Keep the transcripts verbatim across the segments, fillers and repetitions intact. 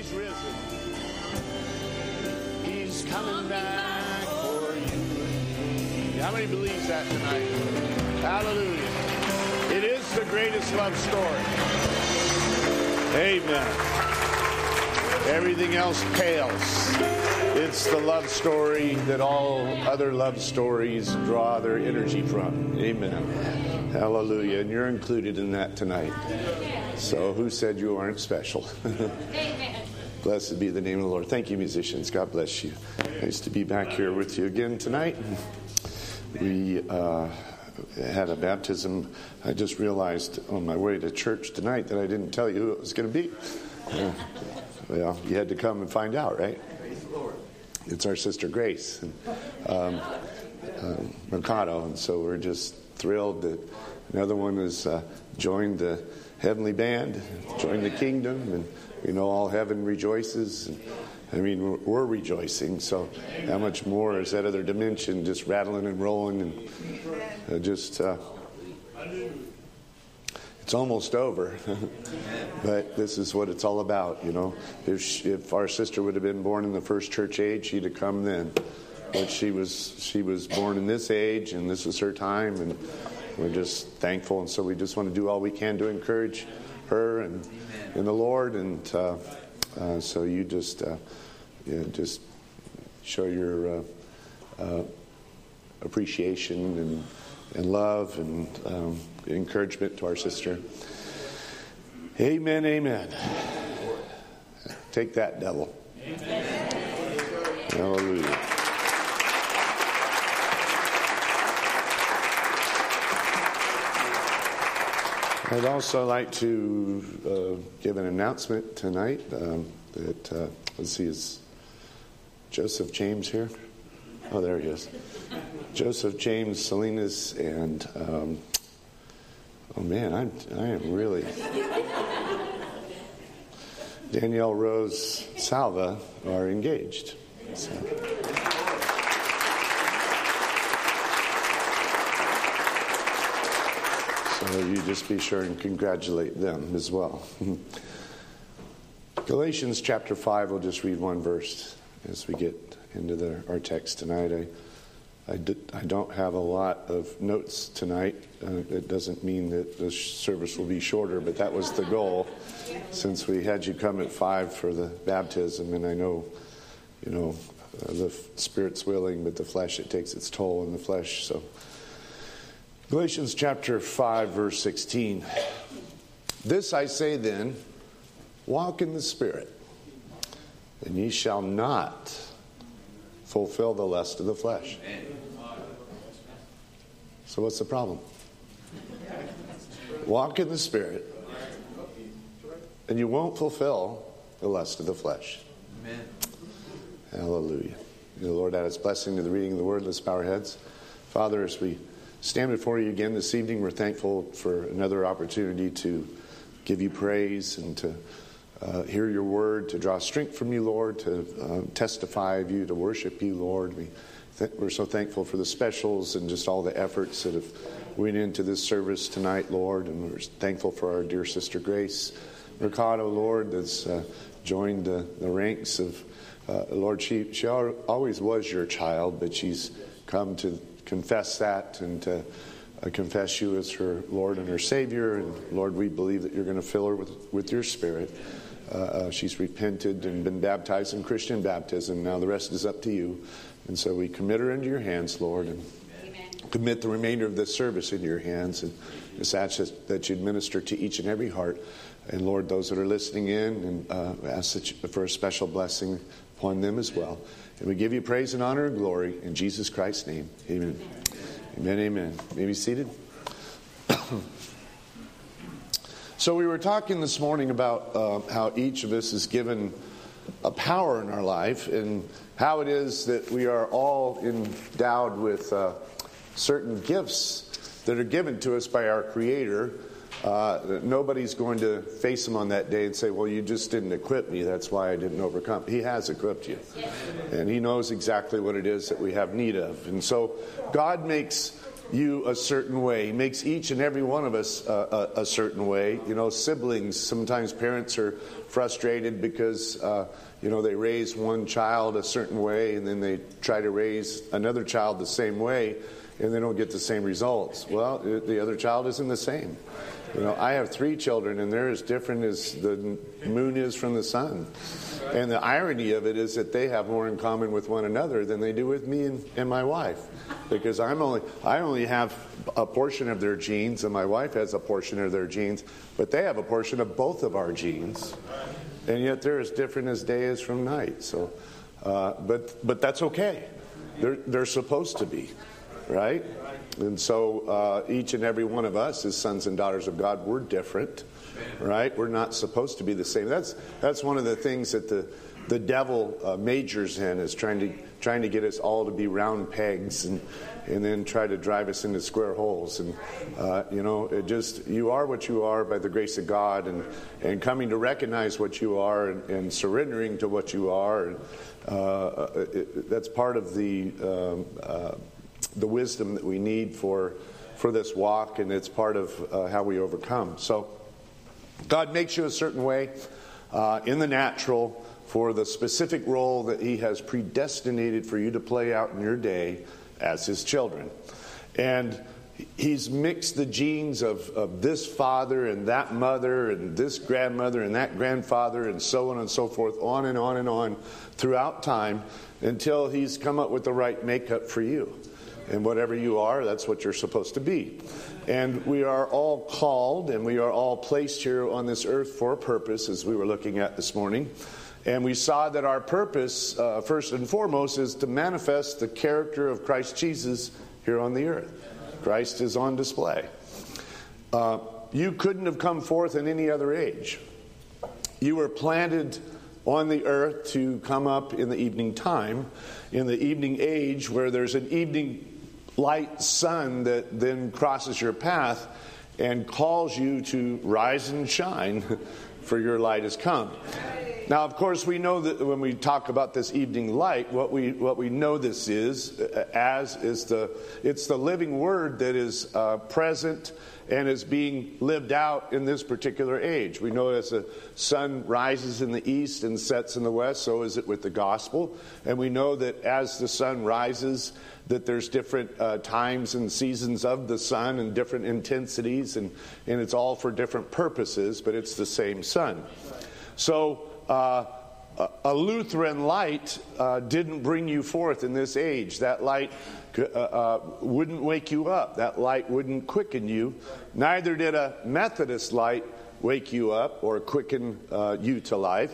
He's risen. He's coming back for you. How many believes that tonight? Hallelujah. It is the greatest love story. Amen. Everything else pales. It's the love story that all other love stories draw their energy from. Amen. Hallelujah. And you're included in that tonight. So who said you aren't special? Blessed be the name of the Lord. Thank you, musicians. God bless you. Nice to be back here with you again tonight. We uh, had a baptism. I just realized on my way to church tonight that I didn't tell you who it was going to be. Uh, well, you had to come and find out, right? It's our sister Grace and um, um, Mercado, and so we're just thrilled that another one has uh, joined the heavenly band, joined the kingdom, and we know all heaven rejoices. And, I mean, we're, we're rejoicing, so how much more is that other dimension just rattling and rolling and uh, just... Uh, It's almost over, but this is what it's all about, you know. If she, if our sister would have been born in the first church age, she'd have come then. But she was she was born in this age, and this is her time, and we're just thankful. And so we just want to do all we can to encourage her and in the Lord. And uh, uh, so you just uh, you know, just show your uh, uh, appreciation and and love and um, encouragement to our sister. Amen, amen. Take that, devil. Amen. Hallelujah. I'd also like to uh, give an announcement tonight um, that, uh, let's see, is Joseph James here? Oh, there he is. Joseph James Salinas and, um, oh man, I'm, I am really... Danielle Rose Salva are engaged. So. so you just be sure and congratulate them as well. Galatians chapter five, we'll just read one verse as we get into the, our text tonight. I, I, did, I don't have a lot of notes tonight. Uh, it doesn't mean that the service will be shorter, but that was the goal since we had you come at five for the baptism. And I know, you know, uh, the spirit's willing, but the flesh, it takes its toll in the flesh. So Galatians chapter five, verse sixteen. This I say then, walk in the Spirit, and ye shall not fulfill the lust of the flesh. So what's the problem? Walk in the Spirit, and you won't fulfill the lust of the flesh. Amen. Hallelujah. May the Lord add his blessing to the reading of the word. Let's bow our heads. Father, as we stand before you again this evening, we're thankful for another opportunity to give you praise and to Uh, hear your word, to draw strength from you, Lord, to uh, testify of you, to worship you, Lord. We th- we're so thankful for the specials and just all the efforts that have went into this service tonight, Lord. And we're thankful for our dear sister Grace Mercado, Lord, that's uh, joined the, the ranks of, uh, Lord, she, she always was your child, but she's come to confess that and to uh, confess you as her Lord and her Savior. And Lord, we believe that you're going to fill her with, with your Spirit. Uh, uh, she's repented and been baptized in Christian baptism. Now the rest is up to you. And so we commit her into your hands, Lord, and Amen. Commit the remainder of this service into your hands. And just ask that you minister to each and every heart. And Lord, those that are listening in, and uh, ask that you, for a special blessing upon them as well. And we give you praise and honor and glory in Jesus Christ's name. Amen. Amen, amen. May be seated. So we were talking this morning about uh, how each of us is given a power in our life and how it is that we are all endowed with uh, certain gifts that are given to us by our Creator. Uh, nobody's going to face him on that day and say, well, you just didn't equip me. That's why I didn't overcome. He has equipped you. And he knows exactly what it is that we have need of. And so God makes you a certain way. He makes each and every one of us uh, a, a certain way. You know, siblings, sometimes parents are frustrated because, uh, you know, they raise one child a certain way and then they try to raise another child the same way and they don't get the same results. Well, the other child isn't the same. You know, I have three children, and they're as different as the moon is from the sun. And the irony of it is that they have more in common with one another than they do with me and, and my wife. Because I'm only I only have a portion of their genes, and my wife has a portion of their genes, but they have a portion of both of our genes. And yet they're as different as day is from night. So, uh, but but that's okay. They're they're supposed to be, right? And so uh, each and every one of us as sons and daughters of God, we're different, right? We're not supposed to be the same. That's that's one of the things that the the devil uh, majors in, is trying to trying to get us all to be round pegs and and then try to drive us into square holes. And uh, you know, it just you are what you are by the grace of God, and and coming to recognize what you are and, and surrendering to what you are. And, uh, it, that's part of the. Um, uh, the wisdom that we need for for this walk, and it's part of uh, how we overcome. So God makes you a certain way uh, in the natural for the specific role that He has predestinated for you to play out in your day as His children. And He's mixed the genes of, of this father and that mother and this grandmother and that grandfather and so on and so forth, on and on and on throughout time, until He's come up with the right makeup for you. And whatever you are, that's what you're supposed to be. And we are all called, and we are all placed here on this earth for a purpose, as we were looking at this morning. And we saw that our purpose, uh, first and foremost, is to manifest the character of Christ Jesus here on the earth. Christ is on display. Uh, you couldn't have come forth in any other age. You were planted on the earth to come up in the evening time, in the evening age, where there's an evening light sun that then crosses your path and calls you to rise and shine, for your light has come. Now, of course, we know that when we talk about this evening light, what we what we know this is as is the it's the living word that is uh, present and is being lived out in this particular age. We know as the sun rises in the east and sets in the west, so is it with the gospel. And we know that as the sun rises, that there's different uh, times and seasons of the sun and different intensities, and, and it's all for different purposes, but it's the same sun. So uh, a Lutheran light uh, didn't bring you forth in this age. That light uh, uh, wouldn't wake you up. That light wouldn't quicken you. Neither did a Methodist light wake you up or quicken uh, you to life.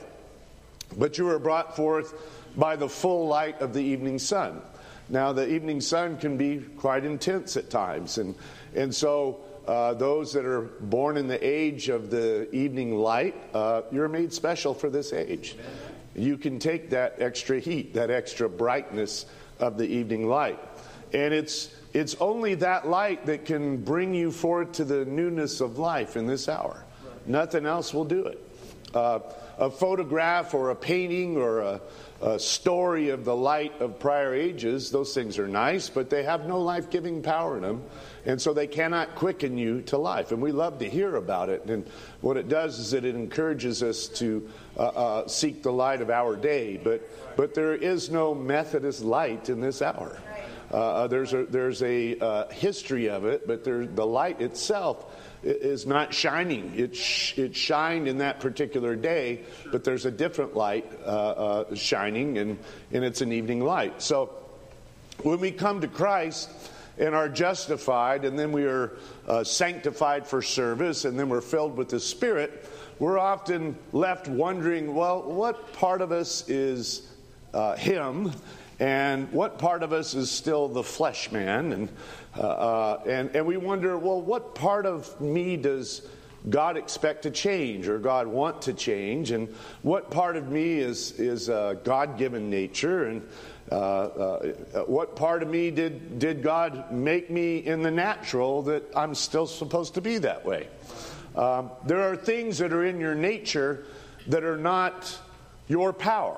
But you were brought forth by the full light of the evening sun. Now, the evening sun can be quite intense at times. And, and so uh, those that are born in the age of the evening light, uh, you're made special for this age. You can take that extra heat, that extra brightness of the evening light. And it's it's only that light that can bring you forward to the newness of life in this hour. Nothing else will do it. Uh, a photograph or a painting or a, a story of the light of prior ages, those things are nice, but they have no life-giving power in them. And so they cannot quicken you to life. And we love to hear about it. And what it does is that it encourages us to uh, uh, seek the light of our day. But but there is no Methodist light in this hour. Uh, there's a, there's a uh, history of it, but there, the light itself is not shining. It, sh- it shined in that particular day, but there's a different light uh, uh, shining, and, and it's an evening light. So when we come to Christ and are justified, and then we are uh, sanctified for service, and then we're filled with the Spirit, we're often left wondering, well, what part of us is uh, Him, and what part of us is still the flesh man? And uh, uh, and and we wonder, well, what part of me does God expect to change, or God want to change? And what part of me is is uh, God-given nature? And uh, uh, what part of me did did God make me in the natural that I'm still supposed to be that way? Um, there are things that are in your nature that are not your power,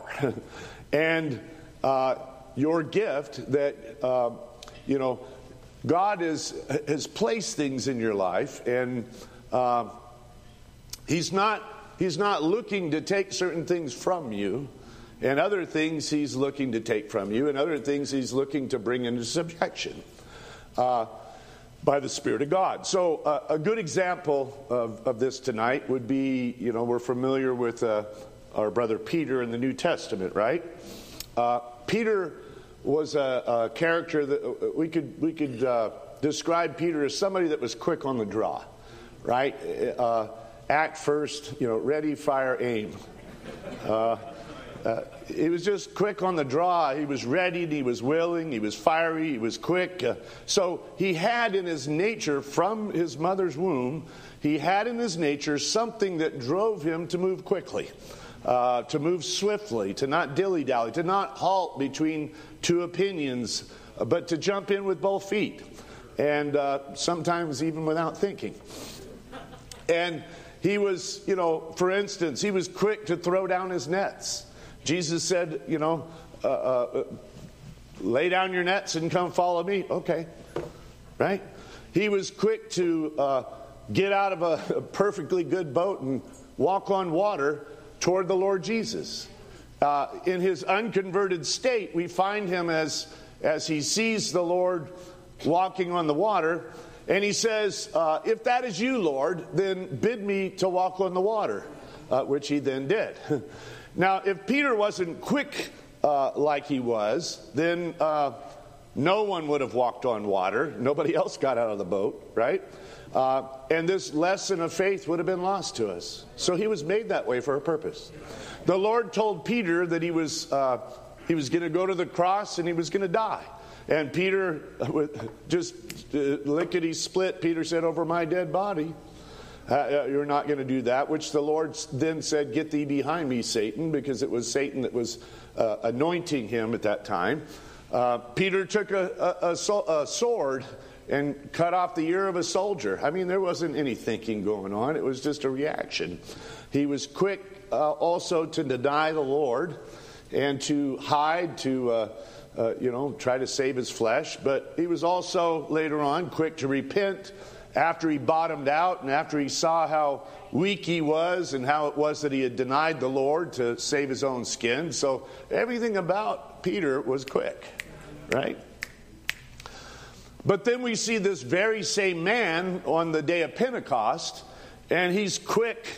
and uh, your gift that, uh, you know, God is, has placed things in your life, and uh, He's not he's not looking to take certain things from you, and other things he's looking to take from you, and other things he's looking to bring into subjection uh, by the Spirit of God. So uh, a good example of, of this tonight would be, you know, we're familiar with uh, our brother Peter in the New Testament, right? Uh, Peter was a, a character that we could we could uh, describe Peter as somebody that was quick on the draw, right? Uh, act first, you know, ready, fire, aim. Uh, uh, he was just quick on the draw. He was ready, he was willing, he was fiery, he was quick. Uh, so he had in his nature, from his mother's womb, he had in his nature something that drove him to move quickly, uh, to move swiftly, to not dilly-dally, to not halt between two opinions, uh, but to jump in with both feet, and uh, sometimes even without thinking. And he was, you know, for instance, he was quick to throw down his nets. Jesus said, you know, uh, uh, lay down your nets and come follow me. Okay, right? He was quick to uh, get out of a, a perfectly good boat and walk on water toward the Lord Jesus. Uh, in his unconverted state, we find him as, as he sees the Lord walking on the water, and he says, uh, if that is you, Lord, then bid me to walk on the water, uh, which he then did. Now, if Peter wasn't quick uh, like he was, then uh, no one would have walked on water. Nobody else got out of the boat, right? Uh, and this lesson of faith would have been lost to us. So he was made that way for a purpose. The Lord told Peter that he was uh, he was going to go to the cross and he was going to die. And Peter, just uh, lickety split, Peter said, over my dead body. Uh, you're not going to do that, which the Lord then said, get thee behind me, Satan, because it was Satan that was uh, anointing him at that time. Uh, Peter took a, a, a, a sword and cut off the ear of a soldier. I mean, there wasn't any thinking going on. It was just a reaction. He was quick uh, also to deny the Lord and to hide, to, uh, uh, you know, try to save his flesh. But he was also later on quick to repent after he bottomed out and after he saw how weak he was and how it was that he had denied the Lord to save his own skin. So everything about Peter was quick, right? But then we see this very same man on the day of Pentecost, and he's quick.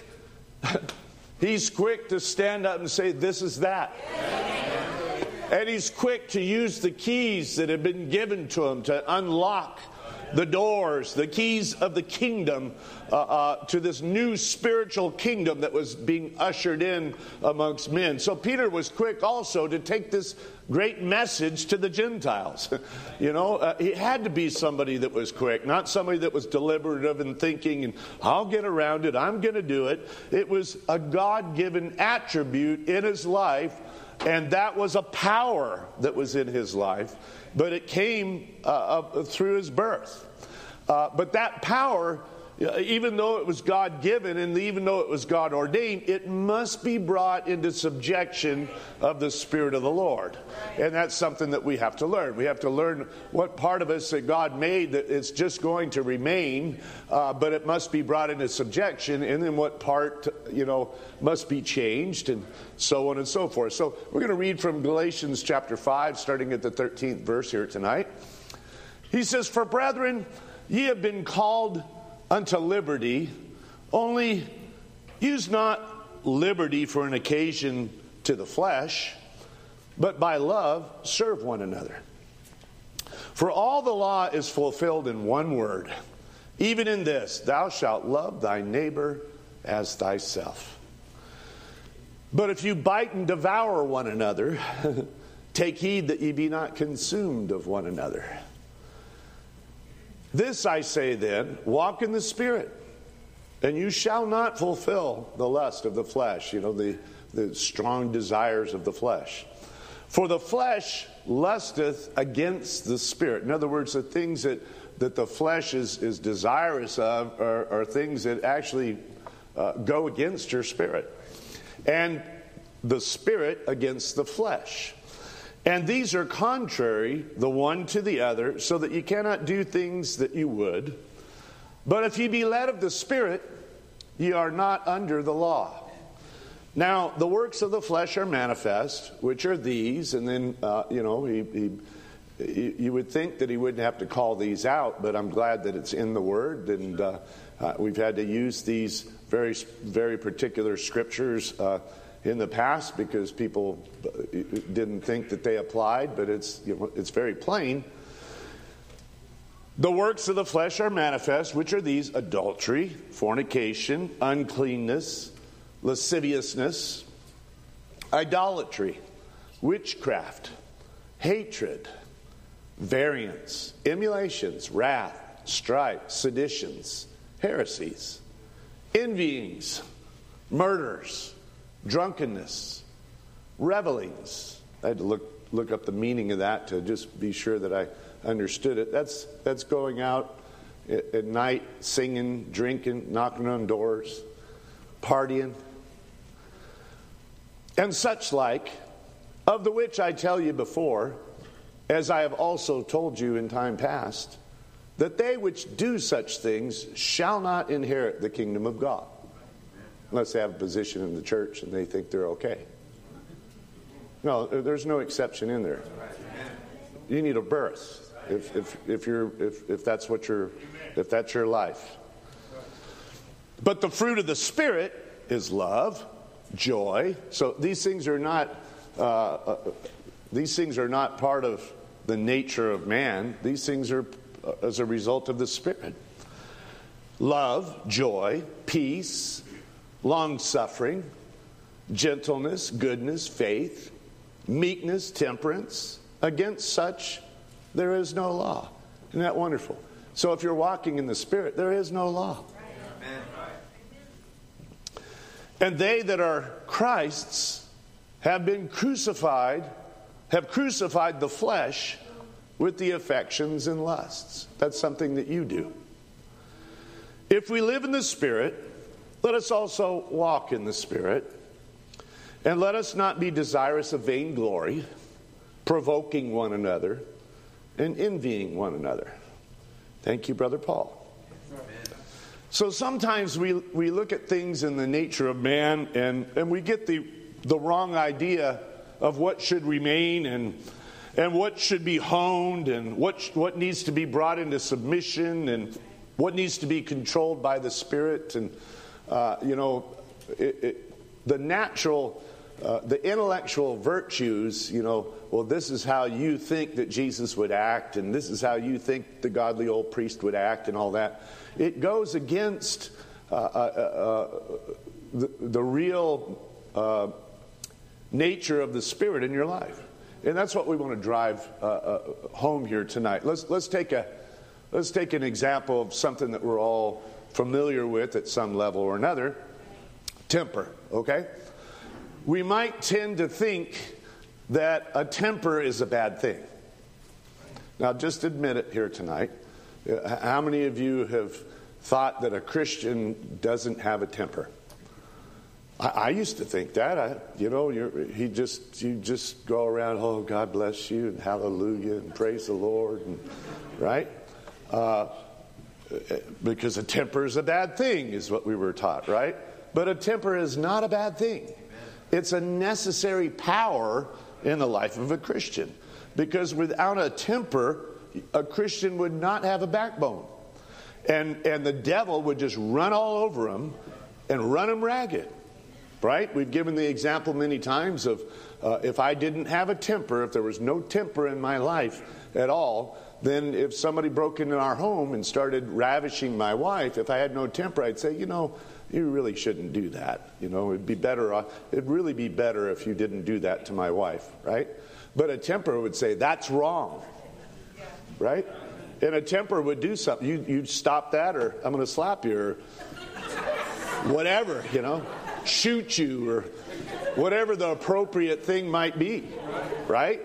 He's quick to stand up and say, this is that. And he's quick to use the keys that have been given to him to unlock the doors, the keys of the kingdom uh, uh, to this new spiritual kingdom that was being ushered in amongst men. So Peter was quick also to take this great message to the Gentiles. You know, uh, he had to be somebody that was quick, not somebody that was deliberative and thinking, and I'll get around it, I'm going to do it. It was a God-given attribute in his life, and that was a power that was in his life. But it came uh, uh, through his birth. Uh, but that power, even though it was God-given and even though it was God-ordained, it must be brought into subjection of the Spirit of the Lord. And that's something that we have to learn. We have to learn what part of us that God made that it's just going to remain, uh, but it must be brought into subjection, and then what part, you know, must be changed, and so on and so forth. So we're going to read from Galatians chapter five, starting at the thirteenth verse here tonight. He says, for brethren, ye have been called unto liberty, only use not liberty for an occasion to the flesh, but by love serve one another. For all the law is fulfilled in one word, even in this, thou shalt love thy neighbor as thyself. But if you bite and devour one another, take heed that ye be not consumed of one another. This I say then, walk in the Spirit, and you shall not fulfill the lust of the flesh, you know, the, the strong desires of the flesh. For the flesh lusteth against the Spirit. In other words, the things that, that the flesh is, is desirous of are, are things that actually uh, go against your spirit. And the Spirit against the flesh. And these are contrary, the one to the other, so that you cannot do things that you would. But if ye be led of the Spirit, ye are not under the law. Now, the works of the flesh are manifest, which are these, and then, uh, you know, he, he, you would think that he wouldn't have to call these out, but I'm glad that it's in the Word, and uh, uh, we've had to use these very, very particular scriptures uh, in the past because people didn't think that they applied, but it's, you know, it's very plain. The works of the flesh are manifest, which are these: adultery, fornication, uncleanness, lasciviousness, idolatry, witchcraft, hatred, variance, emulations, wrath, strife, seditions, heresies, envyings, murders, drunkenness, revelings. I had to look look up the meaning of that to just be sure that I understood it. That's that's going out at, at night, singing, drinking, knocking on doors, partying, and such like, of the which I tell you before, as I have also told you in time past, that they which do such things shall not inherit the kingdom of God. Unless they have a position in the church and they think they're okay. No, there's no exception in there. You need a birth if if if you're if if that's what you're if that's your life. But the fruit of the Spirit is love, joy. So these things are not uh, uh, these things are not part of the nature of man. These things are uh, as a result of the Spirit. Love, joy, peace, long-suffering, gentleness, goodness, faith, meekness, temperance. Against such there is no law. Isn't that wonderful? So if you're walking in the Spirit, there is no law. Amen. And they that are Christ's have been crucified, have crucified the flesh with the affections and lusts. That's something that you do. If we live in the Spirit, let us also walk in the Spirit. And let us not be desirous of vainglory, provoking one another, and envying one another. Thank you, Brother Paul. Amen. So sometimes we we look at things in the nature of man, and, and we get the the wrong idea of what should remain and and what should be honed and what what needs to be brought into submission and what needs to be controlled by the Spirit. And uh, you know, it, it, the natural. Uh, the intellectual virtues, you know, well, this is how you think that Jesus would act, and this is how you think the godly old priest would act, and all that. It goes against uh, uh, uh, the, the real uh, nature of the Spirit in your life, and that's what we want to drive uh, uh, home here tonight. Let's let's take a let's take an example of something that we're all familiar with at some level or another: temper. Okay. We might tend to think that a temper is a bad thing. Now, just admit it here tonight. How many of you have thought that a Christian doesn't have a temper? I, I used to think that. I, you know, you're, he just you just go around, oh, God bless you, and hallelujah, and praise the Lord, and, right? Uh, because a temper is a bad thing, is what we were taught, right? But a temper is not a bad thing. It's a necessary power in the life of a Christian. Because without a temper, a Christian would not have a backbone. And and the devil would just run all over him and run him ragged. Right? We've given the example many times of uh, if I didn't have a temper, if there was no temper in my life at all, then if somebody broke into our home and started ravishing my wife, if I had no temper, I'd say, you know, you really shouldn't do that. You know, it'd be better. Uh, it'd really be better if you didn't do that to my wife, right? But a temper would say that's wrong, right? And a temper would do something. You you'd stop that, or I'm going to slap you, or whatever. You know, shoot you, or whatever the appropriate thing might be, right?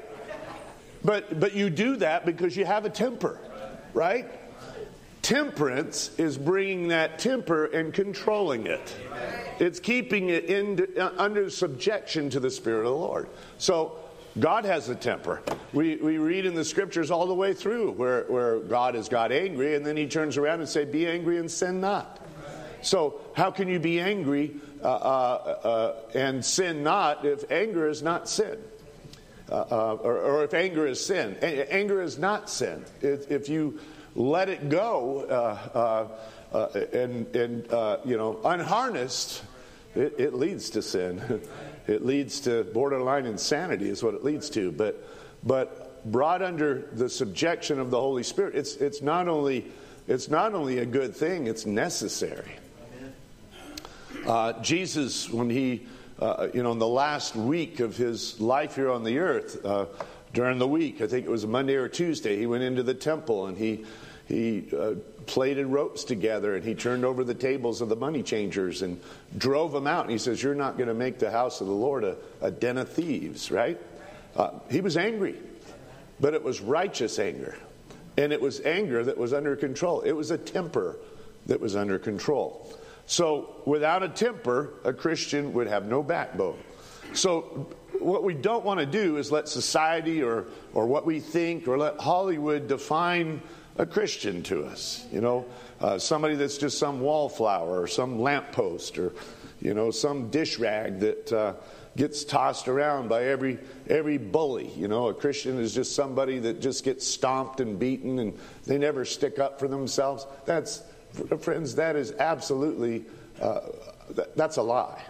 But but you do that because you have a temper, right? Temperance is bringing that temper and controlling it. It's keeping it in, uh, under subjection to the Spirit of the Lord. So God has a temper. We we read in the Scriptures all the way through where, where God has got angry, and then he turns around and says, be angry and sin not. So how can you be angry uh, uh, uh, and sin not if anger is not sin? Uh, uh, or, or if anger is sin. A- anger is not sin. If, if you let it go uh, uh, uh, and, and uh, you know, unharnessed, it, it leads to sin. It leads to borderline insanity is what it leads to. But but brought under the subjection of the Holy Spirit, it's it's not only it's not only a good thing, it's necessary. Uh, Jesus, when he uh, you know in the last week of his life here on the earth, uh, during the week, I think it was Monday or Tuesday, he went into the temple and he he uh, plaited ropes together and he turned over the tables of the money changers and drove them out. And he says, "You're not going to make the house of the Lord a, a den of thieves," right? Uh, he was angry, but it was righteous anger. And it was anger that was under control. It was a temper that was under control. So without a temper, a Christian would have no backbone. So what we don't want to do is let society or, or what we think or let Hollywood define a Christian to us. You know, uh, somebody that's just some wallflower or some lamppost or, you know, some dish rag that uh, gets tossed around by every every bully. You know, a Christian is just somebody that just gets stomped and beaten and they never stick up for themselves. That's, friends, that is absolutely, uh, that, that's a lie.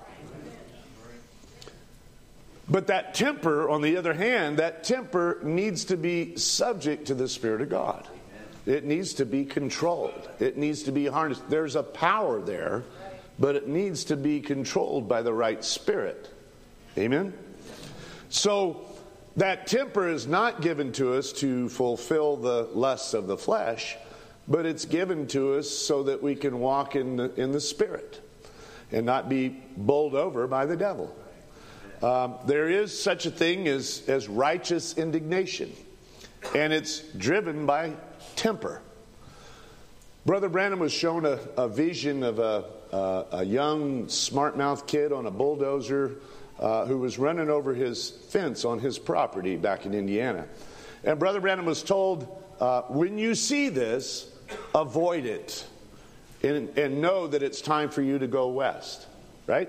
But that temper, on the other hand, that temper needs to be subject to the Spirit of God. It needs to be controlled. It needs to be harnessed. There's a power there, but it needs to be controlled by the right spirit. Amen? So that temper is not given to us to fulfill the lusts of the flesh, but it's given to us so that we can walk in the, in the Spirit and not be bowled over by the devil. Um, there is such a thing as, as righteous indignation, and it's driven by temper. Brother Branham was shown a, a vision of a, a, a young smart-mouthed kid on a bulldozer uh, who was running over his fence on his property back in Indiana. And Brother Branham was told, uh, when you see this, avoid it and, and know that it's time for you to go west. Right?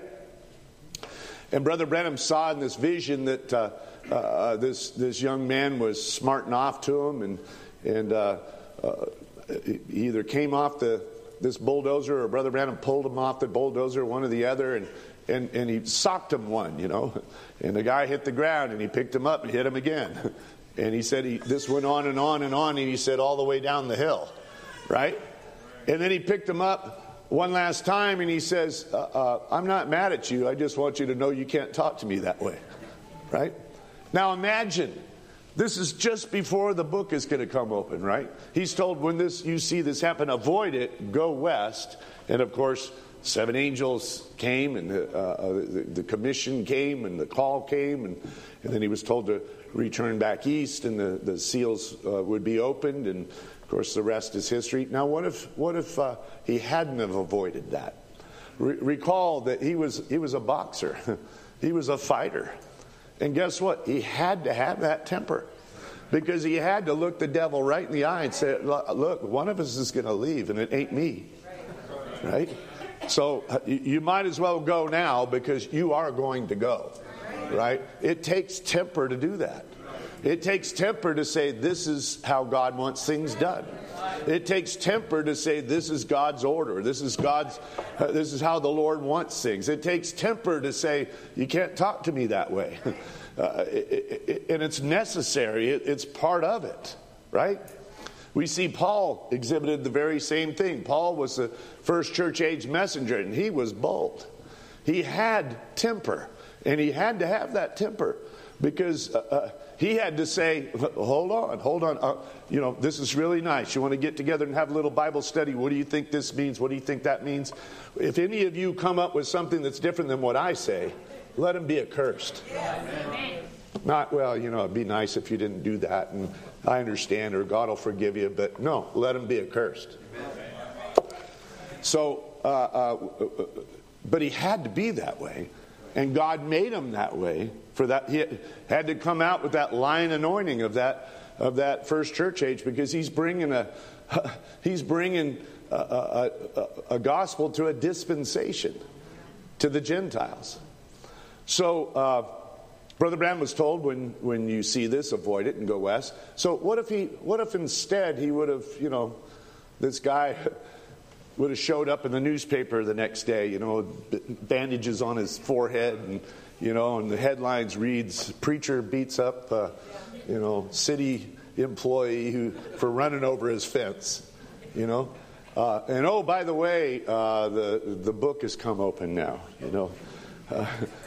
And Brother Branham saw in this vision that uh, uh, this this young man was smarting off to him, and and uh, uh, he either came off the this bulldozer or Brother Branham pulled him off the bulldozer, one or the other, and and and he socked him one, you know, and the guy hit the ground, and he picked him up and hit him again, and he said he this went on and on and on, and he said all the way down the hill, right, and then he picked him up one last time, and he says, uh, uh, I'm not mad at you. I just want you to know you can't talk to me that way. Right? Now imagine, this is just before the book is going to come open, right? He's told, when this you see this happen, avoid it, go west. And of course, seven angels came, and the, uh, the, the commission came, and the call came, and, and then he was told to return back east, and the, the seals uh, would be opened, and of course, the rest is history. Now, what if what if uh, he hadn't have avoided that? Re- recall that he was he was a boxer, he was a fighter, and guess what? He had to have that temper, because he had to look the devil right in the eye and say, "Look, one of us is going to leave, and it ain't me." Right? So uh, you might as well go now, because you are going to go. Right? It takes temper to do that. It takes temper to say this is how God wants things done. It takes temper to say this is God's order. This is God's. Uh, this is how the Lord wants things. It takes temper to say you can't talk to me that way, uh, it, it, and it's necessary. It, it's part of it, right? We see Paul exhibited the very same thing. Paul was the first church age messenger, and he was bold. He had temper, and he had to have that temper because. Uh, uh, He had to say, hold on, hold on. Uh, you know, this is really nice. You want to get together and have a little Bible study. What do you think this means? What do you think that means? If any of you come up with something that's different than what I say, let him be accursed. Amen. Not, well, you know, it'd be nice if you didn't do that, and I understand, or God will forgive you. But no, let him be accursed. So, uh, uh, but he had to be that way. And God made him that way. For that, he had to come out with that lion anointing of that of that first church age, because he's bringing a He's bringing a, a, a, a gospel to a dispensation to the Gentiles. So, uh, Brother Branham was told, when, when you see this, avoid it and go west. So what if he, what if instead he would have, you know, this guy would have showed up in the newspaper the next day, you know, bandages on his forehead, and, you know, and the headlines reads, preacher beats up, uh, you know, city employee who for running over his fence, you know. Uh, and oh, by the way, uh, the, the book has come open now, you know. Uh,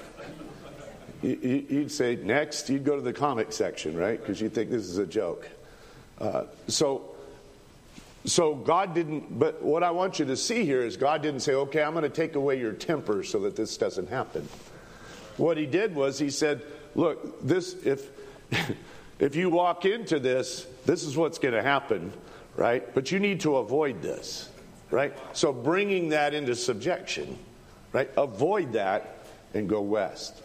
You'd say, next, you'd go to the comic section, right? Because you think this is a joke. Uh, so, so God didn't, but what I want you to see here is God didn't say, okay, I'm going to take away your temper so that this doesn't happen. What he did was he said, look, this, if, if you walk into this, this is what's going to happen, right? But you need to avoid this, right? So bringing that into subjection, right? Avoid that and go west.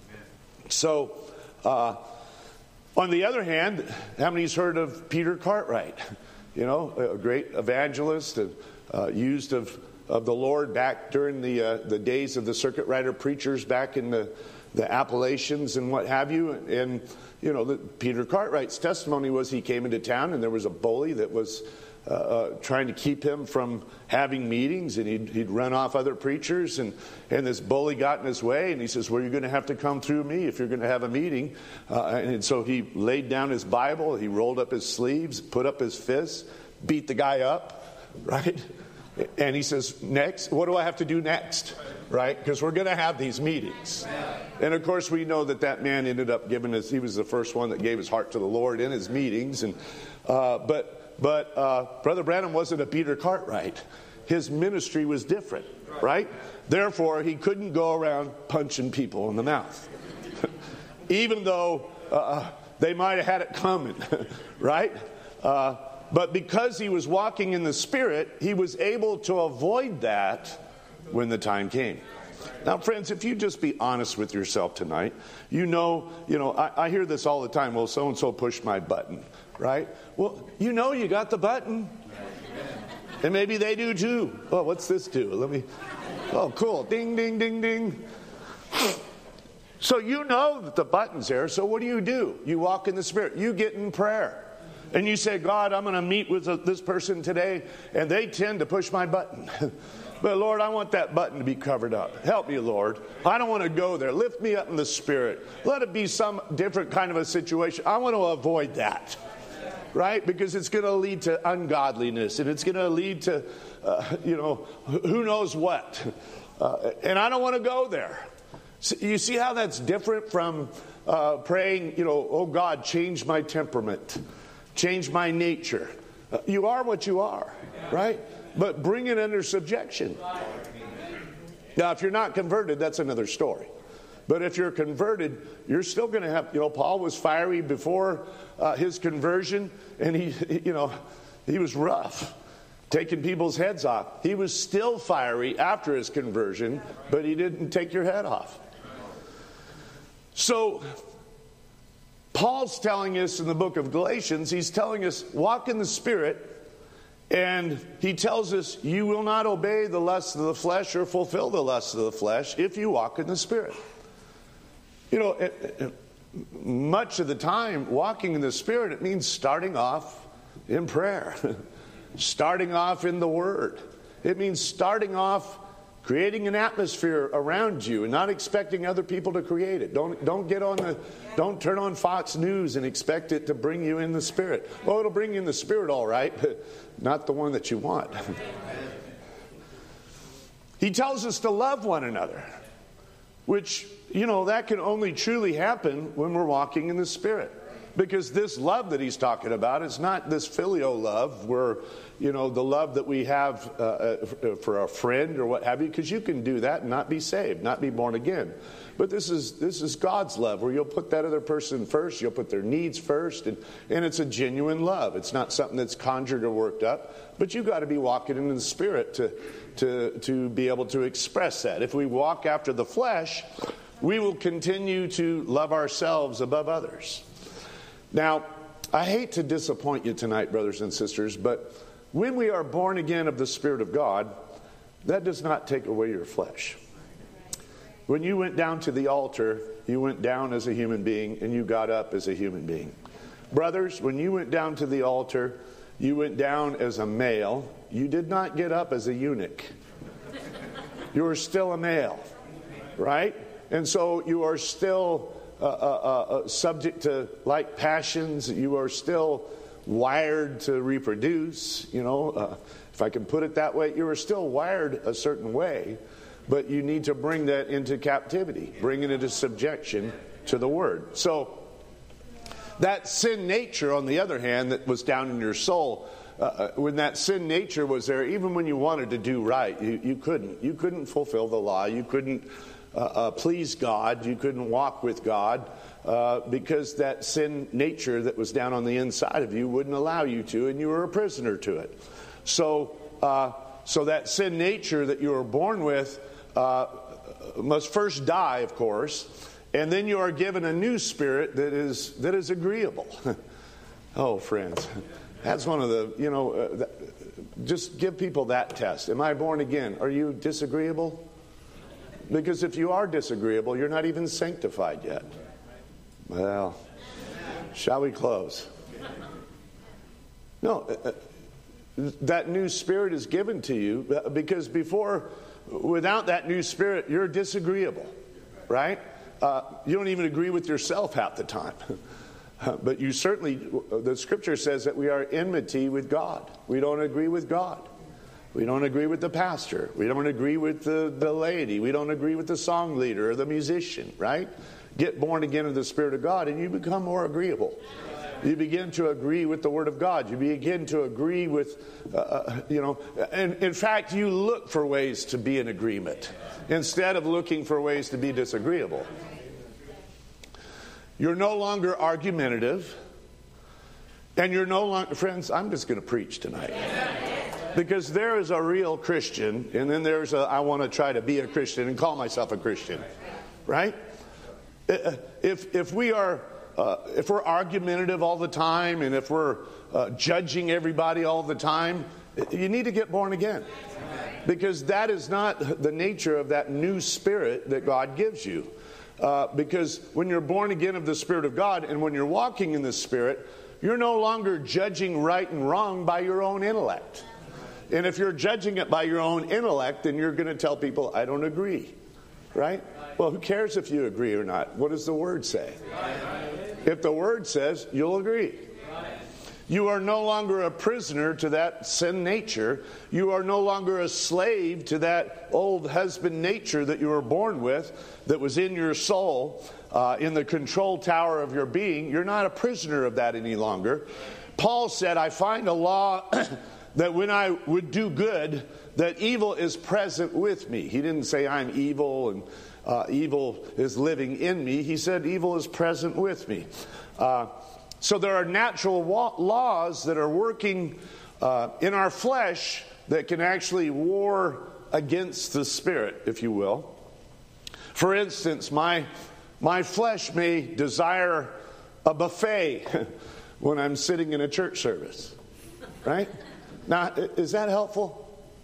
So, uh, on the other hand, how many's heard of Peter Cartwright? You know, a great evangelist, uh, used of, of the Lord back during the uh, the days of the circuit rider preachers back in the, the Appalachians and what have you. And, you know, the, Peter Cartwright's testimony was he came into town and there was a bully that was uh, uh, trying to keep him from having meetings, and he'd, he'd run off other preachers, and, and this bully got in his way, and he says, well, you're going to have to come through me if you're going to have a meeting. Uh, and so he laid down his Bible, he rolled up his sleeves, put up his fists, beat the guy up, right? And he says, next, what do I have to do next? Right? Because we're going to have these meetings. And of course, we know that that man ended up giving his, he was the first one that gave his heart to the Lord in his meetings. And uh, But but uh, Brother Branham wasn't a Peter Cartwright. His ministry was different, right? Therefore, he couldn't go around punching people in the mouth. Even though uh, they might have had it coming, right? Uh, but because he was walking in the Spirit, he was able to avoid that when the time came. Now, friends, if you just be honest with yourself tonight, you know, you know, I, I hear this all the time. Well, so-and-so pushed my button, right? Well, you know you got the button. And maybe they do too. Oh, what's this do? Let me, oh, cool. Ding, ding, ding, ding. So you know that the button's there. So what do you do? You walk in the Spirit. You get in prayer. And you say, God, I'm going to meet with this person today, and they tend to push my button. But Lord, I want that button to be covered up. Help me, Lord. I don't want to go there. Lift me up in the Spirit. Let it be some different kind of a situation. I want to avoid that. Right? Because it's going to lead to ungodliness, and it's going to lead to, uh, you know, who knows what. Uh, and I don't want to go there. So you see how that's different from uh, praying, you know, oh God, change my temperament. Change my nature. Uh, you are what you are, right? But bring it under subjection. Now, if you're not converted, that's another story. But if you're converted, you're still going to have, you know, Paul was fiery before uh, his conversion, and he, you know, he was rough, taking people's heads off. He was still fiery after his conversion, but he didn't take your head off. So, Paul's telling us in the book of Galatians, he's telling us, walk in the Spirit, and he tells us, you will not obey the lusts of the flesh or fulfill the lusts of the flesh if you walk in the Spirit. You know, it, it, much of the time, walking in the Spirit, it means starting off in prayer, starting off in the Word. It means starting off creating an atmosphere around you and not expecting other people to create it. Don't don't get on the don't turn on Fox News and expect it to bring you in the Spirit. Well, it'll bring you in the Spirit, all right, but not the one that you want. He tells us to love one another, which, you know, that can only truly happen when we're walking in the Spirit. Because this love that he's talking about is not this filial love where, you know, the love that we have uh, for a friend or what have you, because you can do that and not be saved, not be born again. But this is this is God's love where you'll put that other person first, you'll put their needs first, and, and it's a genuine love. It's not something that's conjured or worked up, but you've got to be walking in the Spirit to, to, to be able to express that. If we walk after the flesh, we will continue to love ourselves above others. Now, I hate to disappoint you tonight, brothers and sisters, but when we are born again of the Spirit of God, that does not take away your flesh. When you went down to the altar, you went down as a human being and you got up as a human being. Brothers, when you went down to the altar, you went down as a male. You did not get up as a eunuch. You were still a male, right? And so you are still uh, uh, uh, subject to like passions. You are still wired to reproduce, you know, uh, if I can put it that way. You are still wired a certain way, but you need to bring that into captivity, bring it into subjection to the Word. So that sin nature, on the other hand, that was down in your soul, uh, when that sin nature was there, even when you wanted to do right, you, you couldn't. You couldn't fulfill the law. You couldn't uh, uh, please God. You couldn't walk with God uh, because that sin nature that was down on the inside of you wouldn't allow you to, and you were a prisoner to it. So, uh, so that sin nature that you were born with uh, must first die, of course. And then you are given a new spirit that is that is agreeable. Oh, friends, that's one of the, you know, uh, that, just give people that test. Am I born again? Are you disagreeable? Because if you are disagreeable, you're not even sanctified yet. Well, shall we close? No, uh, that new spirit is given to you because before, without that new spirit, you're disagreeable, right? Uh, you don't even agree with yourself half the time. Uh, but you certainly, the scripture says that we are enmity with God. We don't agree with God. We don't agree with the pastor. We don't agree with the, the laity. We don't agree with the song leader or the musician, right? Get born again in the Spirit of God and you become more agreeable. You begin to agree with the Word of God. You begin to agree with, uh, you know, and in fact, you look for ways to be in agreement instead of looking for ways to be disagreeable. You're no longer argumentative, and you're no longer, friends, I'm just going to preach tonight. Because there is a real Christian, and then there's a, I want to try to be a Christian and call myself a Christian, right? If if we are, uh, if we're argumentative all the time, and if we're uh, judging everybody all the time, you need to get born again. Because that is not the nature of that new spirit that God gives you. Uh, because when you're born again of the Spirit of God, and when you're walking in the Spirit, you're no longer judging right and wrong by your own intellect. And if you're judging it by your own intellect, then you're going to tell people, I don't agree. Right? Well, who cares if you agree or not? What does the Word say? If the Word says, you'll agree. You are no longer a prisoner to that sin nature. You are no longer a slave to that old husband nature that you were born with, that was in your soul, uh, in the control tower of your being. You're not a prisoner of that any longer. Paul said, I find a law that when I would do good, that evil is present with me. He didn't say I'm evil and uh, evil is living in me. He said evil is present with me. Uh, So there are natural wa- laws that are working uh, in our flesh that can actually war against the Spirit, if you will. For instance, my my flesh may desire a buffet when I'm sitting in a church service, right? Now, is that helpful?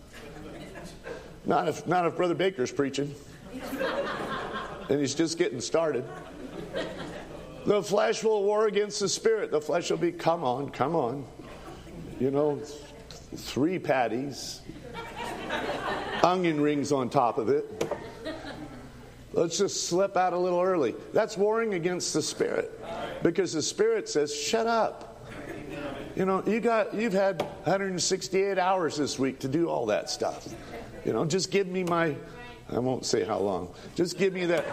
Not if not if Brother Baker's preaching, and he's just getting started. The flesh will war against the Spirit. The flesh will be, come on, come on. You know, three patties, onion rings on top of it. Let's just slip out a little early. That's warring against the Spirit. Because the Spirit says, shut up. You know, you got, you've had one hundred sixty-eight hours this week to do all that stuff. You know, just give me my, I won't say how long. Just give me that.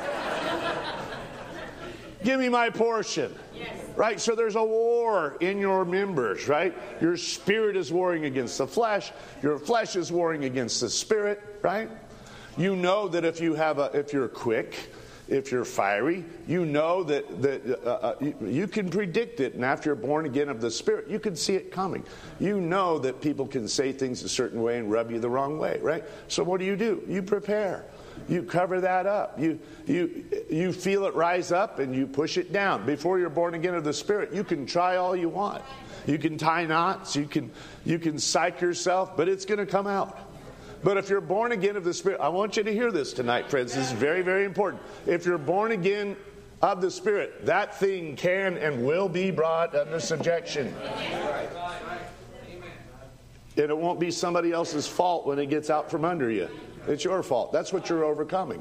Give me my portion. Yes. Right? So there's a war in your members, right? Your spirit is warring against the flesh. Your flesh is warring against the Spirit, right? You know that if you have a, if you're quick If you're fiery, you know that, that uh, uh, you, you can predict it. And after you're born again of the Spirit, you can see it coming. You know that people can say things a certain way and rub you the wrong way, right? So what do you do? You prepare. You cover that up. You you you feel it rise up and you push it down. Before you're born again of the Spirit, you can try all you want. You can tie knots. You can you can psych yourself, but it's going to come out. But if you're born again of the Spirit, I want you to hear this tonight, friends. This is very, very important. If you're born again of the Spirit, that thing can and will be brought under subjection. And it won't be somebody else's fault when it gets out from under you. It's your fault. That's what you're overcoming.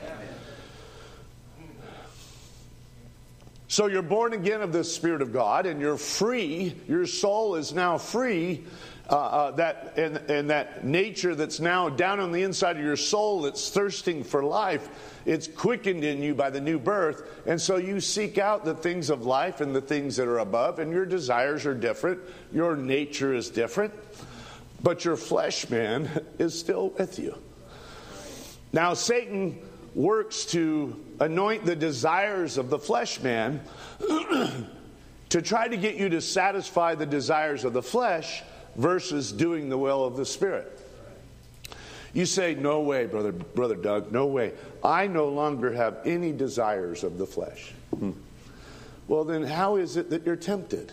So you're born again of the Spirit of God, and you're free. Your soul is now free. Uh, uh, that and, and that nature that's now down on the inside of your soul that's thirsting for life, it's quickened in you by the new birth. And so you seek out the things of life and the things that are above, and your desires are different. Your nature is different. But your flesh, man, is still with you. Now, Satan works to anoint the desires of the flesh man to try to get you to satisfy the desires of the flesh versus doing the will of the Spirit. You say, no way, brother, brother Doug, no way. I no longer have any desires of the flesh. Hmm. Well, then how is it that you're tempted?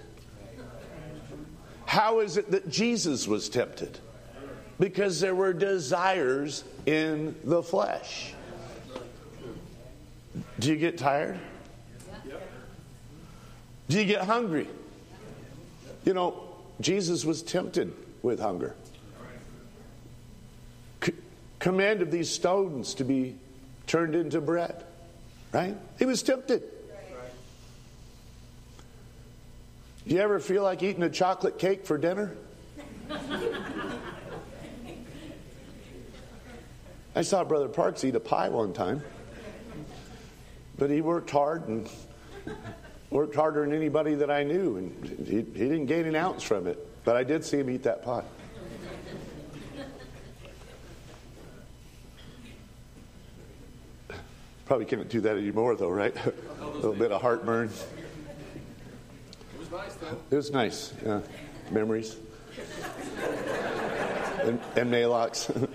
How is it that Jesus was tempted? Because there were desires in the flesh. Do you get tired? Do you get hungry? You know, Jesus was tempted with hunger. C- commanded these stones to be turned into bread. Right? He was tempted. Do you ever feel like eating a chocolate cake for dinner? I saw Brother Parks eat a pie one time. But he worked hard and worked harder than anybody that I knew. And he, he didn't gain an ounce from it. But I did see him eat that pie. Probably can't do that anymore, though, right? A little bit of heartburn. It was nice, though. It was nice. Yeah. Memories. and, and Maalox.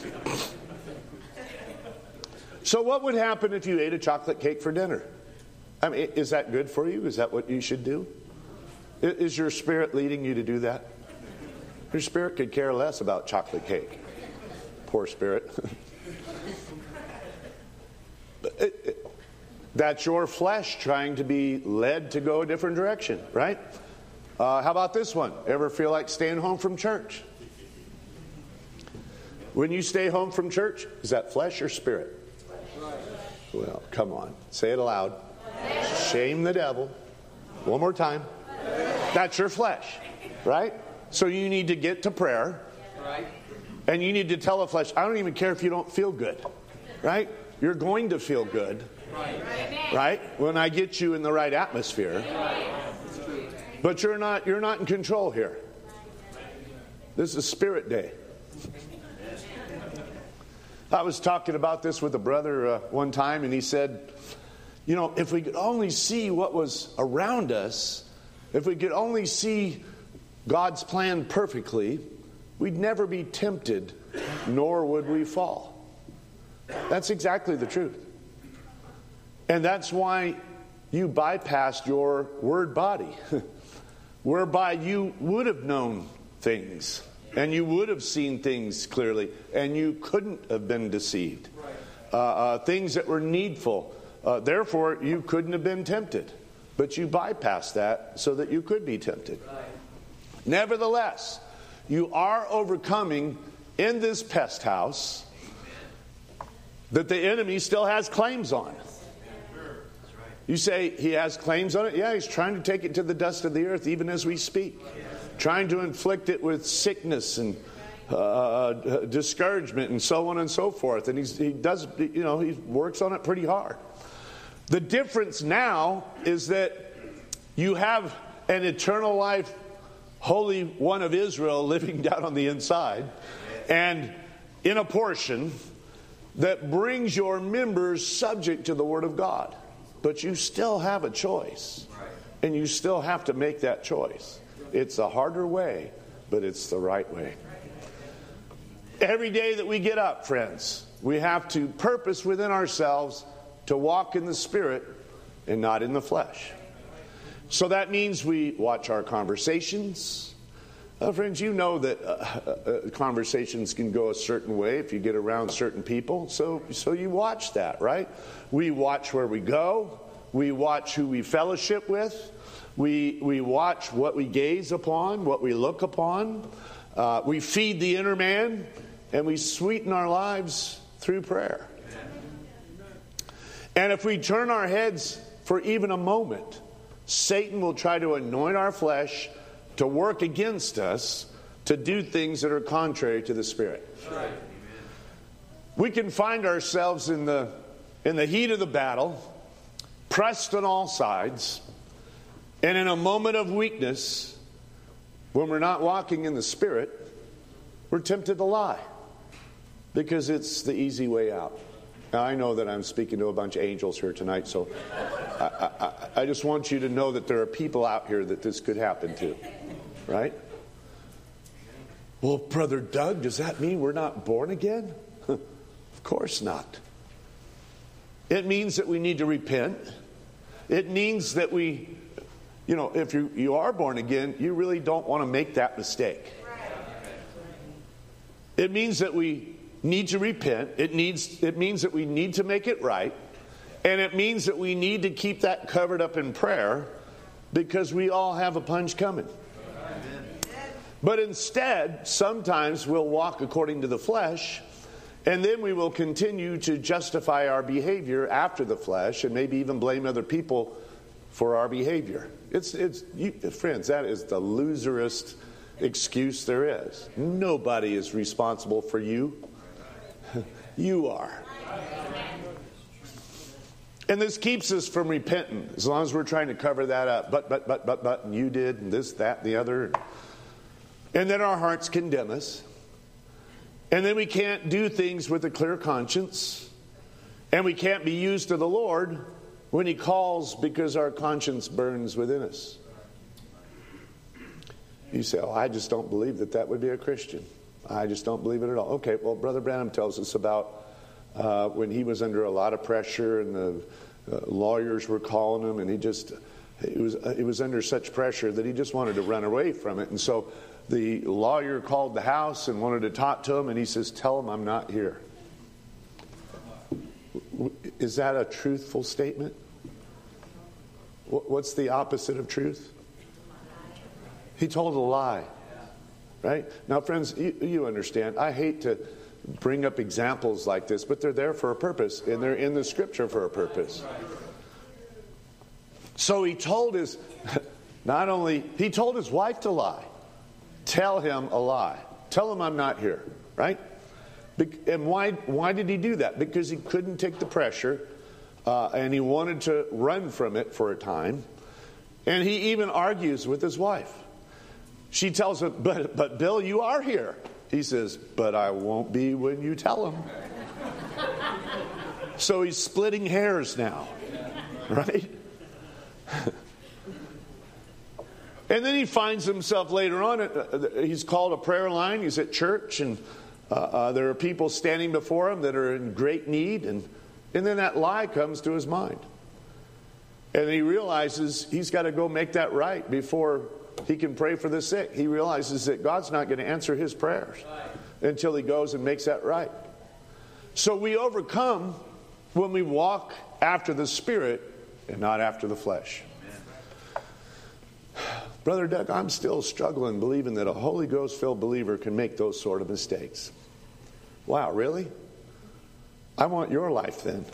So what would happen if you ate a chocolate cake for dinner? I mean, is that good for you? Is that what you should do? Is your spirit leading you to do that? Your spirit could care less about chocolate cake. Poor spirit. it, it, that's your flesh trying to be led to go a different direction, right? Uh, how about this one? Ever feel like staying home from church? When you stay home from church, is that flesh or spirit? Well, come on. Say it aloud. Shame the devil. One more time. That's your flesh, right? So you need to get to prayer. And you need to tell the flesh, I don't even care if you don't feel good, right? You're going to feel good, right? When I get you in the right atmosphere. But you're not, you're not in control here. This is Spirit Day. I was talking about this with a brother uh, one time, and he said, you know, if we could only see what was around us, if we could only see God's plan perfectly, we'd never be tempted, nor would we fall. That's exactly the truth. And that's why you bypassed your word body, whereby you would have known things. And you would have seen things clearly, and you couldn't have been deceived. Uh, uh, things that were needful. Uh, therefore, you couldn't have been tempted. But you bypassed that so that you could be tempted. Nevertheless, you are overcoming in this pest house that the enemy still has claims on. You say he has claims on it? Yeah, he's trying to take it to the dust of the earth even as we speak. Trying to inflict it with sickness and uh, discouragement and so on and so forth. And he's, he does, you know, he works on it pretty hard. The difference now is that you have an eternal life, Holy One of Israel living down on the inside. And in a portion, that brings your members subject to the Word of God. But you still have a choice. And you still have to make that choice. It's a harder way, but it's the right way. Every day that we get up, friends, we have to purpose within ourselves to walk in the Spirit and not in the flesh. So that means we watch our conversations. Uh, friends, you know that uh, uh, conversations can go a certain way if you get around certain people. So, so you watch that, right? We watch where we go. We watch who we fellowship with. We, we watch what we gaze upon, what we look upon. Uh, we feed the inner man, and we sweeten our lives through prayer. And if we turn our heads for even a moment, Satan will try to anoint our flesh to work against us to do things that are contrary to the Spirit. Right. We can find ourselves in the in the heat of the battle, pressed on all sides, and in a moment of weakness, when we're not walking in the Spirit, we're tempted to lie because it's the easy way out. Now, I know that I'm speaking to a bunch of angels here tonight, so I, I, I just want you to know that there are people out here that this could happen to, right? Well, Brother Doug, does that mean we're not born again? Of course not. It means that we need to repent. It means that we, you know, if you, you are born again, you really don't want to make that mistake. It means that we need to repent. It needs. It means that we need to make it right. And it means that we need to keep that covered up in prayer because we all have a punch coming. Amen. But instead, sometimes we'll walk according to the flesh, and then we will continue to justify our behavior after the flesh and maybe even blame other people for our behavior. It's, it's you, friends, that is the loserest excuse there is. Nobody is responsible for you. You are. And this keeps us from repenting as long as we're trying to cover that up. But, but, but, but, but, and you did, and this, that, and the other. And then our hearts condemn us. And then we can't do things with a clear conscience. And we can't be used to the Lord when He calls because our conscience burns within us. You say, oh, I just don't believe that that would be a Christian. I just don't believe it at all. Okay, well, Brother Branham tells us about uh, when he was under a lot of pressure and the uh, lawyers were calling him, and he just, he was, uh, he was under such pressure that he just wanted to run away from it. And so the lawyer called the house and wanted to talk to him, and he says, tell him I'm not here. Is that a truthful statement? What's the opposite of truth? He told a lie. Right? Now, friends, you, you understand, I hate to bring up examples like this, but they're there for a purpose, and they're in the Scripture for a purpose. So he told his, not only, he told his wife to lie. Tell him a lie. Tell him I'm not here. Right? And why, why did he do that? Because he couldn't take the pressure, uh, and he wanted to run from it for a time. And he even argues with his wife. She tells him, but, but Bill, you are here. He says, but I won't be when you tell him. So he's splitting hairs now. Right? And then he finds himself later on, uh, he's called a prayer line. He's at church, and uh, uh, there are people standing before him that are in great need. And, and then that lie comes to his mind. And he realizes he's got to go make that right before he can pray for the sick. He realizes that God's not going to answer his prayers until he goes and makes that right. So we overcome when we walk after the Spirit and not after the flesh. Amen. Brother Doug, I'm still struggling believing that a Holy Ghost-filled believer can make those sort of mistakes. Wow, really? I want your life then.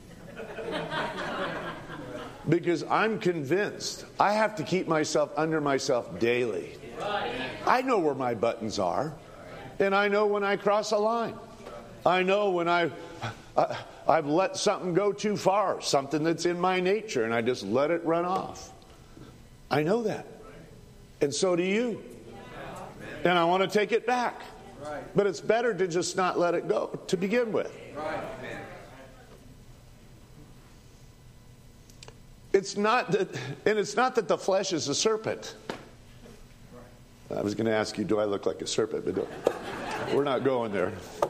Because I'm convinced I have to keep myself under myself daily. I know where my buttons are. And I know when I cross a line. I know when I, I, I've let something go too far. Something that's in my nature. And I just let it run off. I know that. And so do you. And I want to take it back. Right. But it's better to just not let it go to begin with. Right. It's not that, and it's not that the flesh is a serpent. I was going to ask you, do I look like a serpent? But don't, we're not going there.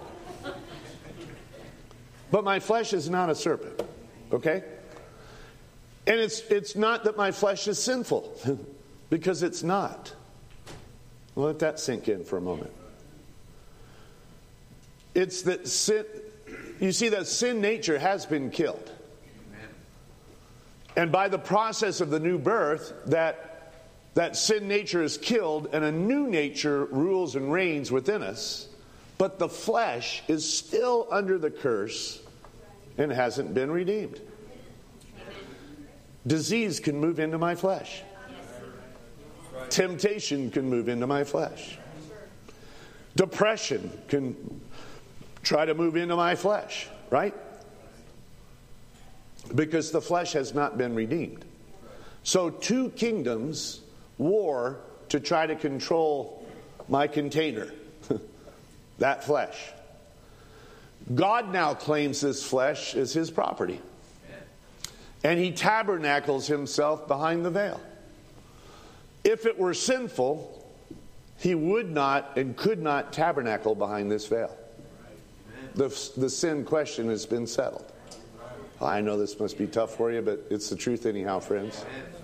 But my flesh is not a serpent, okay? And it's it's not that my flesh is sinful, because it's not. Well, let that sink in for a moment. It's that sin, you see, that sin nature has been killed. And by the process of the new birth, that, that sin nature is killed and a new nature rules and reigns within us. But the flesh is still under the curse and hasn't been redeemed. Disease can move into my flesh. Temptation can move into my flesh. Depression can try to move into my flesh, right? Because the flesh has not been redeemed. So two kingdoms war to try to control my container, that flesh. God now claims this flesh as his property. And he tabernacles himself behind the veil. If it were sinful, he would not and could not tabernacle behind this veil. The, the sin question has been settled. I know this must be tough for you, but it's the truth anyhow, friends.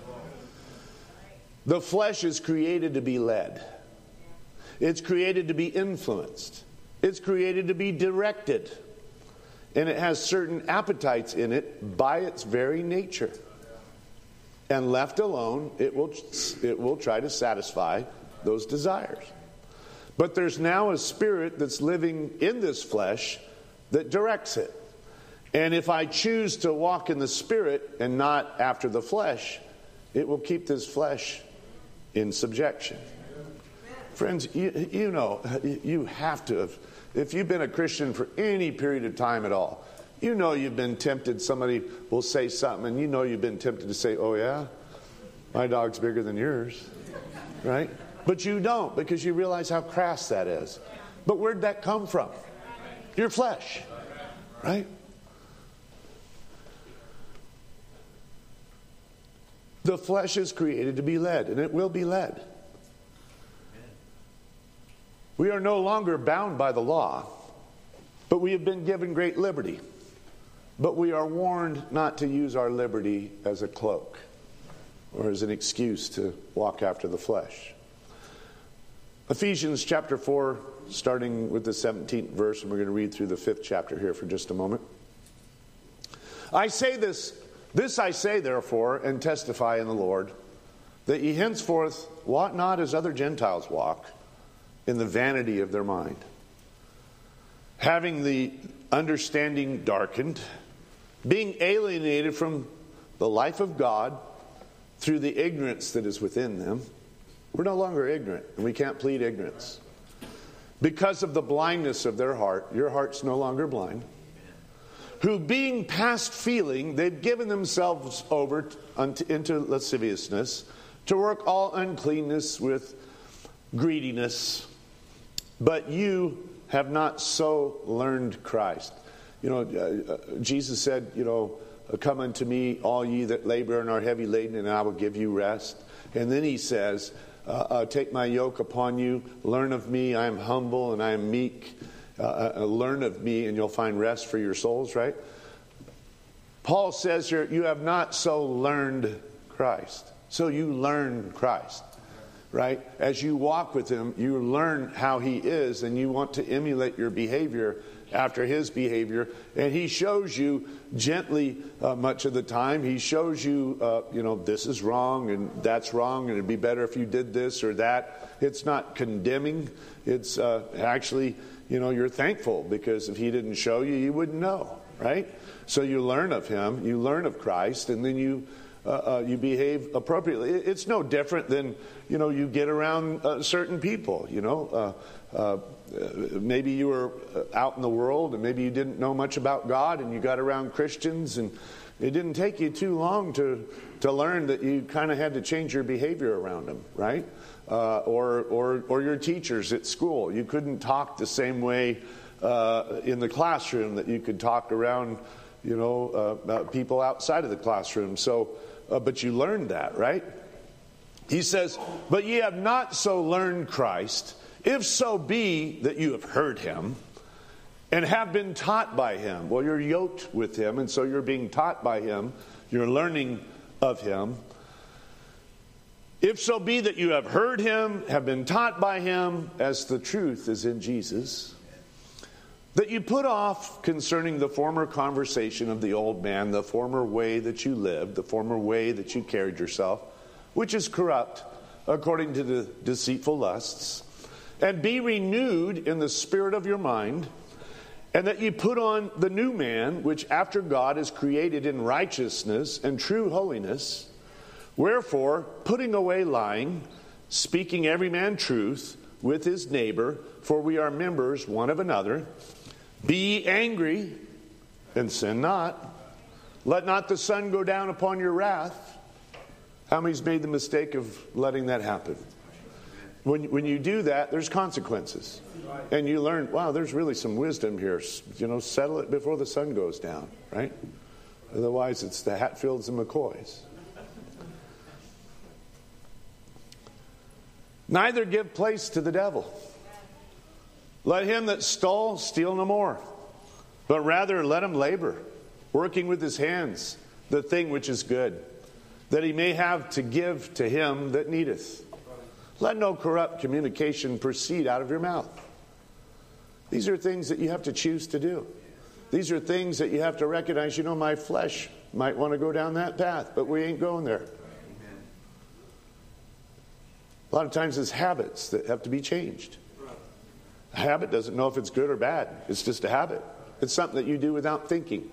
The flesh is created to be led. It's created to be influenced. It's created to be directed. And it has certain appetites in it by its very nature. And left alone, it will, it will try to satisfy those desires. But there's now a spirit that's living in this flesh that directs it. And if I choose to walk in the Spirit and not after the flesh, it will keep this flesh in subjection. Friends, you, you know, you have to have, if you've been a Christian for any period of time at all, you know you've been tempted. Somebody will say something and you know you've been tempted to say, oh yeah, my dog's bigger than yours, right? But you don't, because you realize how crass that is. But where'd that come from? Your flesh, right? The flesh is created to be led, and it will be led. We are no longer bound by the law, but we have been given great liberty. But we are warned not to use our liberty as a cloak or as an excuse to walk after the flesh. Ephesians chapter four, starting with the seventeenth verse, and we're going to read through the fifth chapter here for just a moment. I say this, this I say therefore, and testify in the Lord, that ye henceforth walk not as other Gentiles walk, in the vanity of their mind, having the understanding darkened, being alienated from the life of God through the ignorance that is within them. We're no longer ignorant, and we can't plead ignorance. Because of the blindness of their heart, your heart's no longer blind, who being past feeling, they've given themselves over into lasciviousness, to work all uncleanness with greediness. But you have not so learned Christ. You know, uh, uh, Jesus said, you know, come unto me, all ye that labor and are heavy laden, and I will give you rest. And then he says, uh, uh, take my yoke upon you, learn of me, I am humble and I am meek. Uh, uh, learn of me and you'll find rest for your souls, right? Paul says here, you have not so learned Christ. So you learn Christ. Right? As you walk with him, you learn how he is, and you want to emulate your behavior after his behavior. And he shows you gently uh, much of the time. He shows you, uh, you know, this is wrong and that's wrong, and it'd be better if you did this or that. It's not condemning. It's uh, actually, you know, you're thankful, because if he didn't show you, you wouldn't know. Right? So you learn of him, you learn of Christ, and then you Uh, uh, you behave appropriately. It's no different than, you know, you get around uh, certain people, you know. Uh, uh, maybe you were out in the world and maybe you didn't know much about God, and you got around Christians, and It didn't take you too long to, to learn that you kind of had to change your behavior around them, right? Uh, or, or, or your teachers at school. You couldn't talk the same way uh, in the classroom that you could talk around, you know, uh, uh, people outside of the classroom. So, uh, but you learned that, right? He says, but ye have not so learned Christ, if so be that you have heard him and have been taught by him. Well, you're yoked with him, and so you're being taught by him. You're learning of him. If so be that you have heard him, have been taught by him, as the truth is in Jesus, that you put off concerning the former conversation of the old man, the former way that you lived, the former way that you carried yourself, which is corrupt, according to the deceitful lusts, and be renewed in the spirit of your mind, and that ye put on the new man, which after God is created in righteousness and true holiness. Wherefore, putting away lying, speaking every man truth with his neighbor, for we are members one of another. Be ye angry, and sin not. Let not the sun go down upon your wrath. How many's made the mistake of letting that happen? When, when you do that, there's consequences. And you learn, wow, there's really some wisdom here. You know, settle it before the sun goes down, right? Otherwise, it's the Hatfields and McCoys. Neither give place to the devil. Let him that stole steal no more, but rather let him labor, working with his hands the thing which is good, that he may have to give to him that needeth. Let no corrupt communication proceed out of your mouth. These are things that you have to choose to do. These are things that you have to recognize, you know, my flesh might want to go down that path, but we ain't going there. A lot of times it's habits that have to be changed. A habit doesn't know if it's good or bad. It's just a habit. It's something that you do without thinking.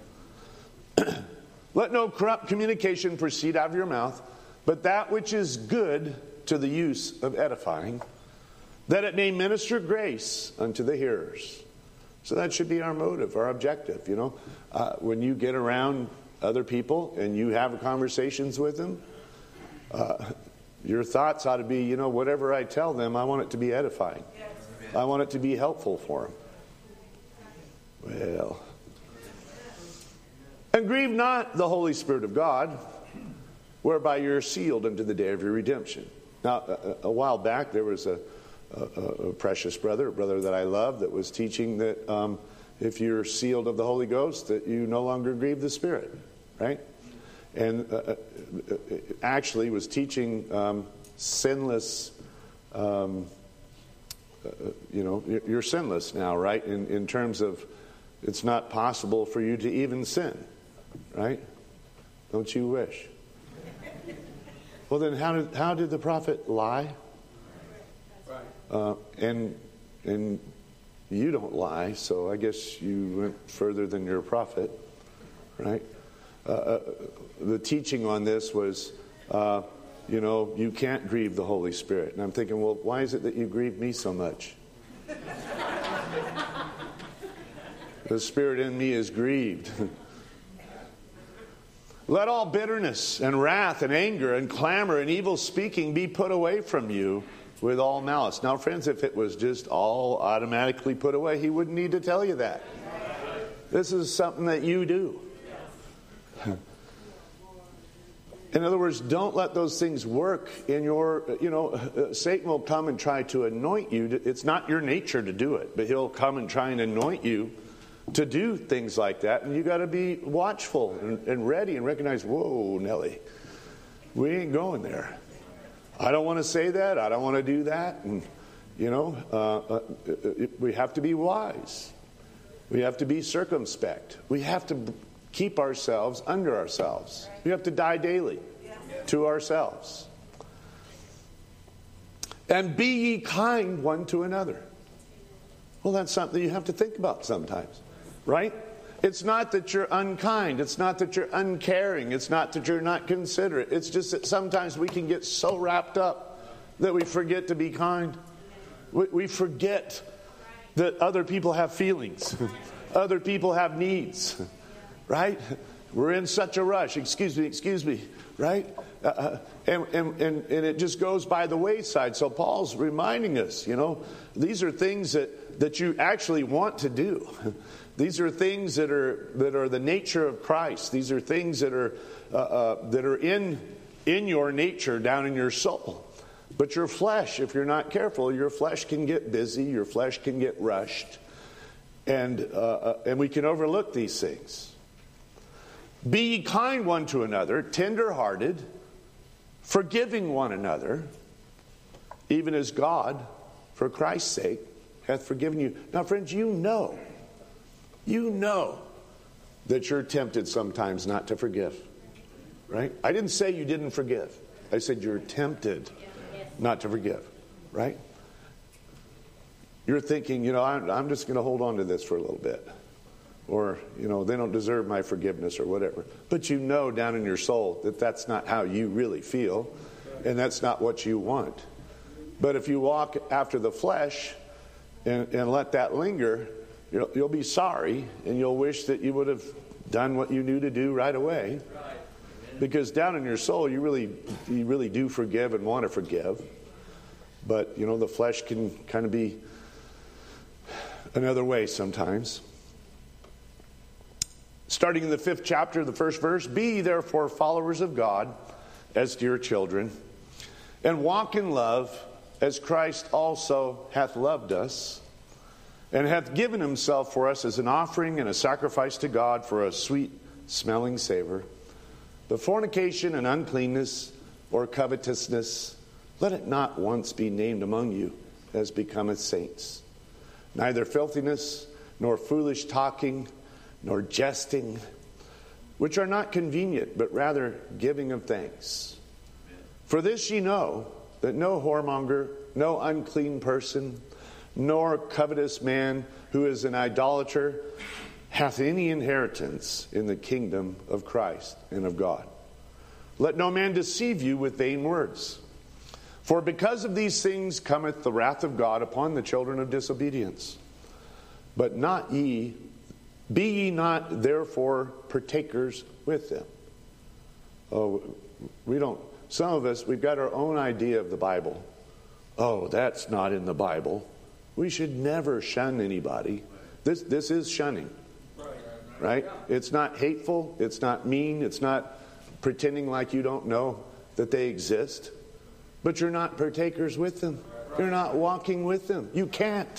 Let no corrupt communication proceed out of your mouth, but that which is good to the use of edifying, that it may minister grace unto the hearers. So that should be our motive, our objective. You know, uh, when you get around other people and you have conversations with them, uh, your thoughts ought to be, you know, whatever I tell them, I want it to be edifying. Yes. I want it to be helpful for them. Well, and grieve not the Holy Spirit of God, whereby you're sealed unto the day of your redemption. Now, a, a while back, there was a, a, a precious brother, a brother that I love, that was teaching that um, if you're sealed of the Holy Ghost, that you no longer grieve the Spirit, right? And uh, actually was teaching um, sinless, um, uh, you know, you're sinless now, right? In, in terms of it's not possible for you to even sin, right? Don't you wish? Well, then how did how did the prophet lie? Uh, and and you don't lie, so I guess you went further than your prophet, right? Uh, the teaching on this was, uh, you know, you can't grieve the Holy Spirit. And I'm thinking, well, why is it that you grieve me so much? The Spirit in me is grieved. Let all bitterness and wrath and anger and clamor and evil speaking be put away from you with all malice. Now, friends, if it was just all automatically put away, he wouldn't need to tell you that. This is something that you do. In other words, don't let those things work in your, you know, uh, Satan will come and try to anoint you. It's not your nature to do it, but he'll come and try and anoint you to do things like that. And you got to be watchful and, and ready and recognize, whoa, Nellie, we ain't going there. I don't want to say that. I don't want to do that. And, you know, uh, uh, it, we have to be wise. We have to be circumspect. We have to keep ourselves under ourselves. We have to die daily to ourselves. And be ye kind one to another. Well, that's something you have to think about sometimes, right? It's not that you're unkind. It's not that you're uncaring. It's not that you're not considerate. It's just that sometimes we can get so wrapped up that we forget to be kind. We, we forget that other people have feelings. Other people have needs. Right? We're in such a rush. Excuse me, excuse me, right? Uh, and, and, and, and it just goes by the wayside. So Paul's reminding us, you know, these are things that, that you actually want to do. These are things that are that are the nature of Christ. These are things that are uh, uh, that are in in your nature, down in your soul. But your flesh, if you're not careful, your flesh can get busy. Your flesh can get rushed, and uh, uh, and we can overlook these things. Be ye kind one to another, tender-hearted, forgiving one another, even as God, for Christ's sake, hath forgiven you. Now, friends, you know, you know that you're tempted sometimes not to forgive, right? I didn't say you didn't forgive. I said you're tempted not to forgive, right? You're thinking, you know, I'm, I'm just going to hold on to this for a little bit. Or, you know, they don't deserve my forgiveness or whatever. But you know down in your soul that that's not how you really feel. And that's not what you want. But if you walk after the flesh and, and let that linger, you'll, you'll be sorry. And you'll wish that you would have done what you knew to do right away. Because down in your soul, you really, you really do forgive and want to forgive. But, you know, the flesh can kind of be another way sometimes. Starting in the fifth chapter, the first verse, be ye therefore followers of God as dear children, and walk in love as Christ also hath loved us, and hath given himself for us as an offering and a sacrifice to God for a sweet smelling savor. But fornication and uncleanness or covetousness, let it not once be named among you as becometh saints. Neither filthiness, nor foolish talking, nor jesting, which are not convenient, but rather giving of thanks. For this ye know, that no whoremonger, no unclean person, nor covetous man who is an idolater, hath any inheritance in the kingdom of Christ and of God. Let no man deceive you with vain words. For because of these things cometh the wrath of God upon the children of disobedience. But not ye Be ye not therefore partakers with them. Oh, we don't, some of us, we've got our own idea of the Bible. Oh, that's not in the Bible. We should never shun anybody. This, this is shunning. Right? It's not hateful. It's not mean. It's not pretending like you don't know that they exist. But you're not partakers with them. You're not walking with them. You can't.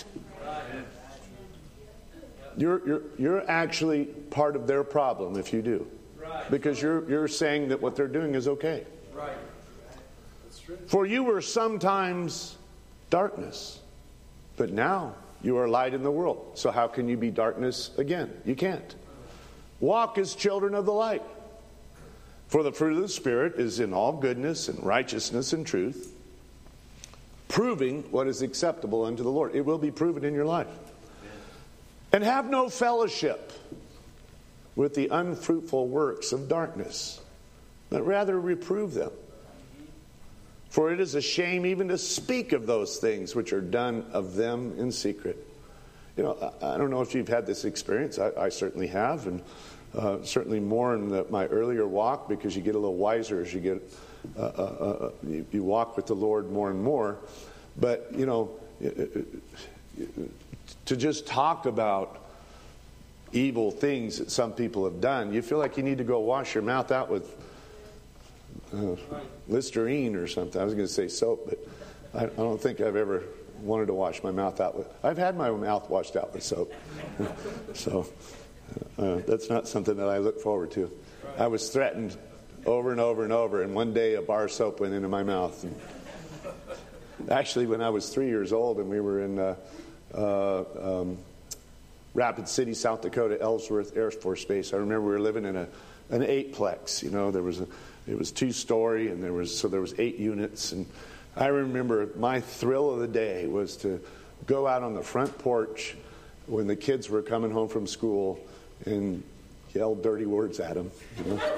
You're, you're, you're actually part of their problem if you do. Right. Because you're, you're saying that what they're doing is okay. Right. That's true. For you were sometimes darkness, but now you are light in the world. So how can you be darkness again? You can't. Walk as children of the light. For the fruit of the Spirit is in all goodness and righteousness and truth, proving what is acceptable unto the Lord. It will be proven in your life. And have no fellowship with the unfruitful works of darkness, but rather reprove them. For it is a shame even to speak of those things which are done of them in secret. You know, I, I don't know if you've had this experience. I, I certainly have, and uh, certainly more in the, my earlier walk, because you get a little wiser as you get, uh, uh, uh, you, you walk with the Lord more and more. But, you know, it, it, it, to just talk about evil things that some people have done, you feel like you need to go wash your mouth out with uh, Listerine or something. I was going to say soap, but I, I don't think I've ever wanted to wash my mouth out with. I've had my mouth washed out with soap. So uh, that's not something that I look forward to. I was threatened over and over and over, and one day a bar of soap went into my mouth. And actually, when I was three years old and we were in uh, Uh, um, Rapid City, South Dakota, Ellsworth Air Force Base. I remember we were living in a an eightplex. You know, there was a it was two story, and there was so there was eight units. And I remember my thrill of the day was to go out on the front porch when the kids were coming home from school and yell dirty words at them. You know?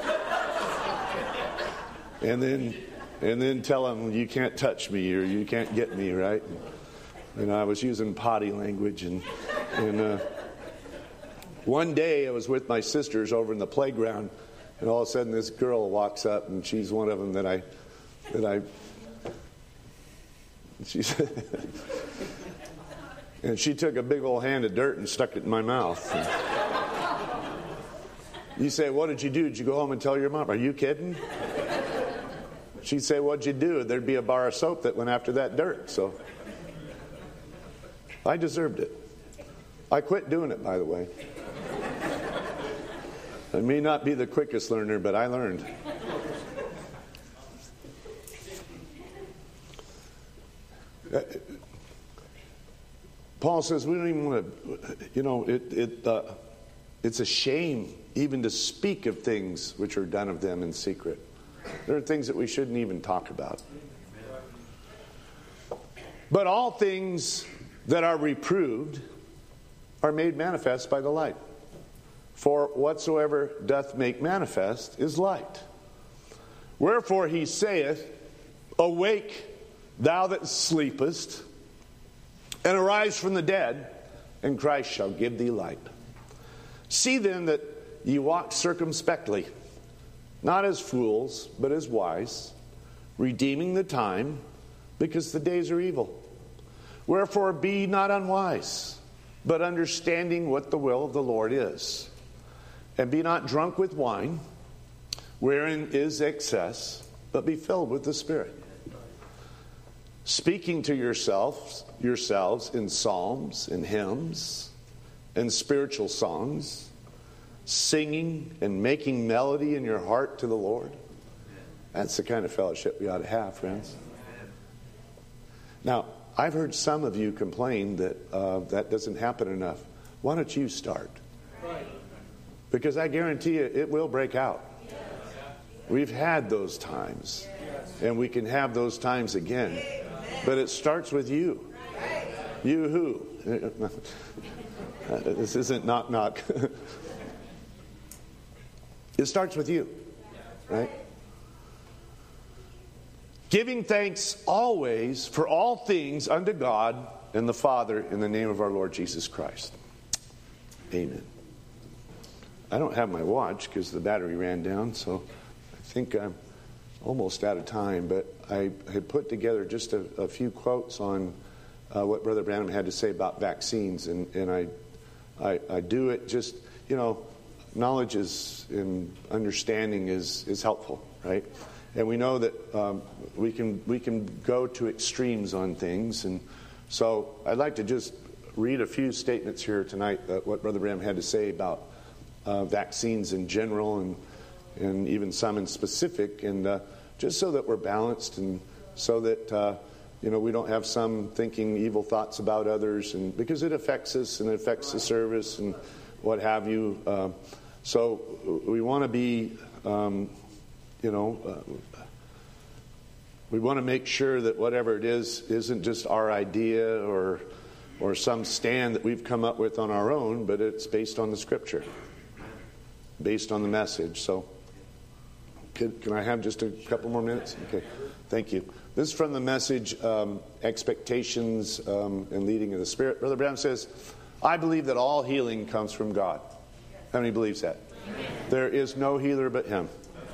and then and then tell them you can't touch me or you can't get me, right? And I was using potty language, and and uh, One day I was with my sisters over in the playground, and all of a sudden this girl walks up, and she's one of them that I, that I, she's, and she took a big old hand of dirt and stuck it in my mouth. And you say, what did you do? Did you go home and tell your mom? Are you kidding? She'd say, what'd you do? There'd be a bar of soap that went after that dirt. So I deserved it. I quit doing it, by the way. I may not be the quickest learner, but I learned. Paul says we don't even want to, you know, it, it uh, it's a shame even to speak of things which are done of them in secret. There are things that we shouldn't even talk about. But all things that are reproved are made manifest by the light. For whatsoever doth make manifest is light. Wherefore he saith, awake, thou that sleepest, and arise from the dead, and Christ shall give thee light. See then that ye walk circumspectly, not as fools, but as wise, redeeming the time, because the days are evil. Wherefore be not unwise, but understanding what the will of the Lord is. And be not drunk with wine, wherein is excess, but be filled with the Spirit. Speaking to yourselves, yourselves in psalms and hymns and spiritual songs, singing and making melody in your heart to the Lord. That's the kind of fellowship we ought to have, friends. Now, I've heard some of you complain that uh, that doesn't happen enough. Why don't you start? Because I guarantee you it will break out. We've had those times, and we can have those times again. But it starts with you. You who? This isn't knock knock. It starts with you, right? Giving thanks always for all things unto God and the Father in the name of our Lord Jesus Christ. Amen. I don't have my watch because the battery ran down, so I think I'm almost out of time. But I had put together just a, a few quotes on uh, what Brother Branham had to say about vaccines, and, and I, I I do it just, you know, knowledge is and understanding is is helpful, right? And we know that um, we can we can go to extremes on things, and so I'd like to just read a few statements here tonight, uh, what Brother Branham had to say about uh, vaccines in general, and and even some in specific, and uh, just so that we're balanced, and so that uh, you know we don't have some thinking evil thoughts about others, and because it affects us and it affects the service and what have you. Uh, so we want to be. Um, You know, uh, we want to make sure that whatever it is isn't just our idea or or some stand that we've come up with on our own, but it's based on the Scripture, based on the message. So, can, can I have just a couple more minutes? Okay, thank you. This is from the message, um, Expectations um, and Leading of the Spirit. Brother Branham says, I believe that all healing comes from God. How many believes that? Amen. There is no healer but Him.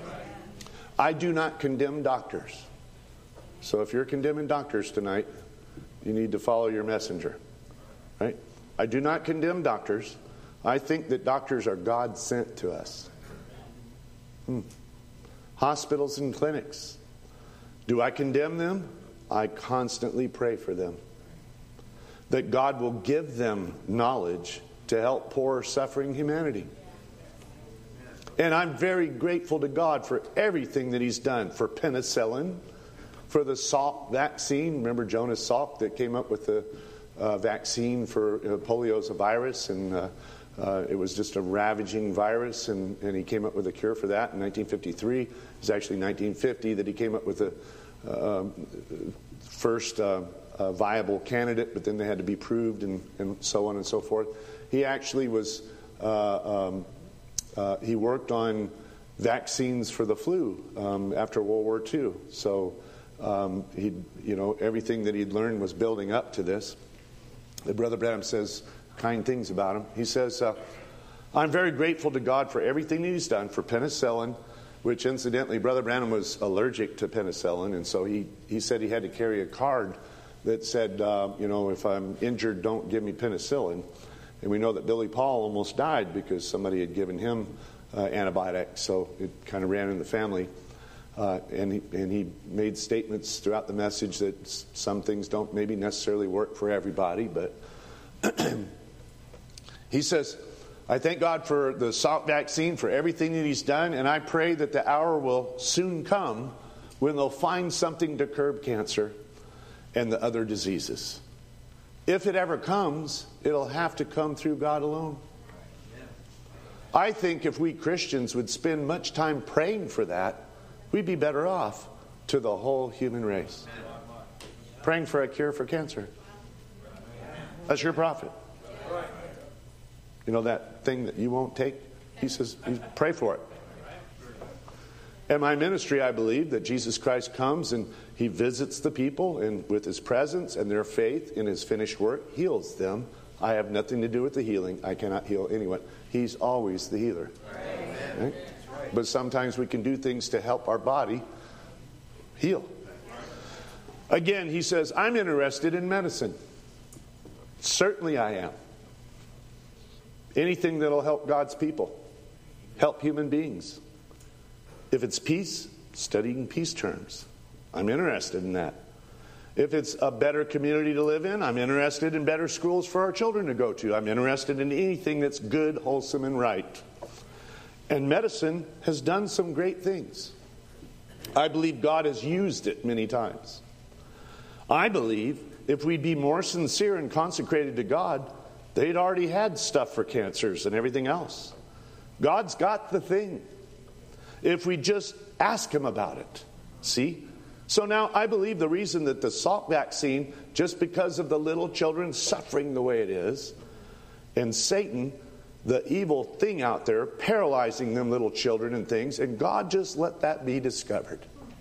I do not condemn doctors. So if you're condemning doctors tonight, you need to follow your messenger. Right? I do not condemn doctors. I think that doctors are God sent to us. Hmm. Hospitals and clinics. Do I condemn them? I constantly pray for them. That God will give them knowledge to help poor, suffering humanity. And I'm very grateful to God for everything that He's done. For penicillin, for the Salk vaccine. Remember Jonas Salk that came up with the uh, vaccine for uh, polio as a virus, and uh, uh, it was just a ravaging virus, and, and he came up with a cure for that in nineteen fifty-three. It was actually nineteen fifty that he came up with the uh, first uh, uh, viable candidate, but then they had to be proved, and, and so on and so forth. He actually was... Uh, um, Uh, he worked on vaccines for the flu um, after World War Two. So um, he, you know, everything that he'd learned was building up to this. The Brother Branham says kind things about him. He says, uh, I'm very grateful to God for everything that he's done for penicillin, which incidentally, Brother Branham was allergic to penicillin, and so he, he said he had to carry a card that said, uh, you know, if I'm injured, don't give me penicillin. And we know that Billy Paul almost died because somebody had given him uh, antibiotics, so it kind of ran in the family. Uh, and, he, and he made statements throughout the message that s- some things don't maybe necessarily work for everybody, but he says, I thank God for the Salk vaccine, for everything that he's done, and I pray that the hour will soon come when they'll find something to curb cancer and the other diseases. If it ever comes, it'll have to come through God alone. I think if we Christians would spend much time praying for that, we'd be better off to the whole human race. Praying for a cure for cancer. That's your prophet. You know that thing that you won't take? He says, pray for it. In my ministry, I believe that Jesus Christ comes and he visits the people and with his presence and their faith in his finished work, heals them. I have nothing to do with the healing. I cannot heal anyone. He's always the healer. Right? But sometimes we can do things to help our body heal. Again, he says, I'm interested in medicine. Certainly I am. Anything that'll help God's people, help human beings. If it's peace, studying peace terms. I'm interested in that. If it's a better community to live in, I'm interested in better schools for our children to go to. I'm interested in anything that's good, wholesome, and right. And medicine has done some great things. I believe God has used it many times. I believe if we'd be more sincere and consecrated to God, they'd already had stuff for cancers and everything else. God's got the thing. If we just ask him about it. See? So now I believe the reason that the Salk vaccine, just because of the little children suffering the way it is, and Satan, the evil thing out there, paralyzing them little children and things, and God just let that be discovered.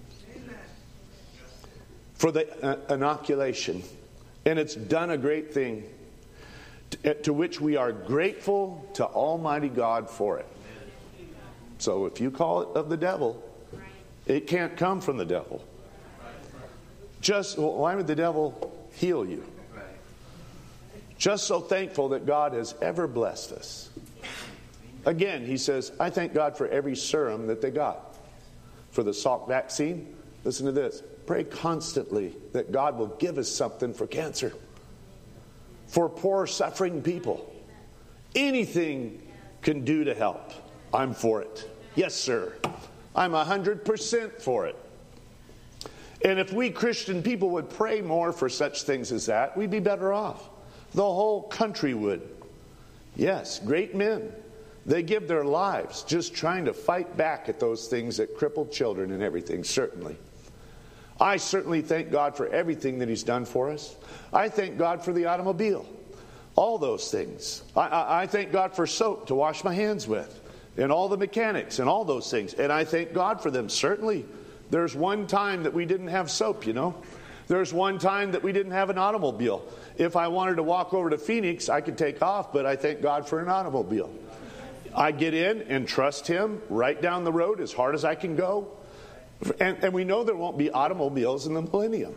For the uh, inoculation. And it's done a great thing, to, to which we are grateful to Almighty God for it. So if you call it of the devil, it can't come from the devil. Just, well, why would the devil heal you? Just so thankful that God has ever blessed us. Again, he says, I thank God for every serum that they got. For the Salk vaccine, listen to this. Pray constantly that God will give us something for cancer. For poor, suffering people. Anything can do to help. I'm for it. Yes, sir. I'm one hundred percent for it. And if we Christian people would pray more for such things as that, we'd be better off. The whole country would. Yes, great men. They give their lives just trying to fight back at those things that cripple children and everything, certainly. I certainly thank God for everything that he's done for us. I thank God for the automobile. All those things. I, I, I thank God for soap to wash my hands with. And all the mechanics and all those things. And I thank God for them, certainly. There's one time that we didn't have soap, you know. There's one time that we didn't have an automobile. If I wanted to walk over to Phoenix, I could take off, but I thank God for an automobile. I get in and trust him right down the road as hard as I can go. And, and we know there won't be automobiles in the millennium.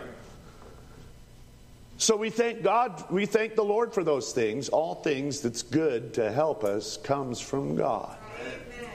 So we thank God, we thank the Lord for those things. All things that's good to help us comes from God. Amen.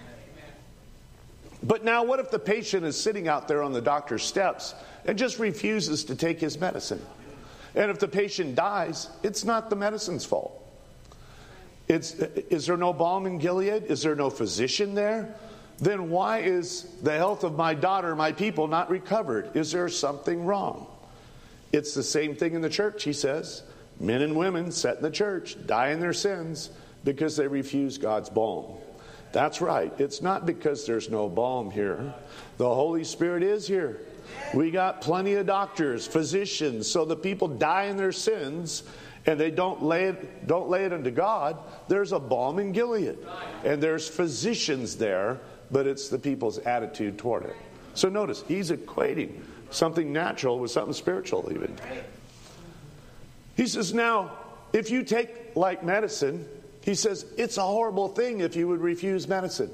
But now what if the patient is sitting out there on the doctor's steps and just refuses to take his medicine? And if the patient dies, it's not the medicine's fault. It's, is there no balm in Gilead? Is there no physician there? Then why is the health of my daughter, my people, not recovered? Is there something wrong? It's the same thing in the church, he says. Men and women set in the church die in their sins because they refuse God's balm. That's right. It's not because there's no balm here. The Holy Spirit is here. We got plenty of doctors, physicians, so the people die in their sins and they don't lay it, don't lay it unto God. There's a balm in Gilead. And there's physicians there, but it's the people's attitude toward it. So notice, he's equating something natural with something spiritual even. He says, now, if you take like medicine, He says, it's a horrible thing if you would refuse medicine.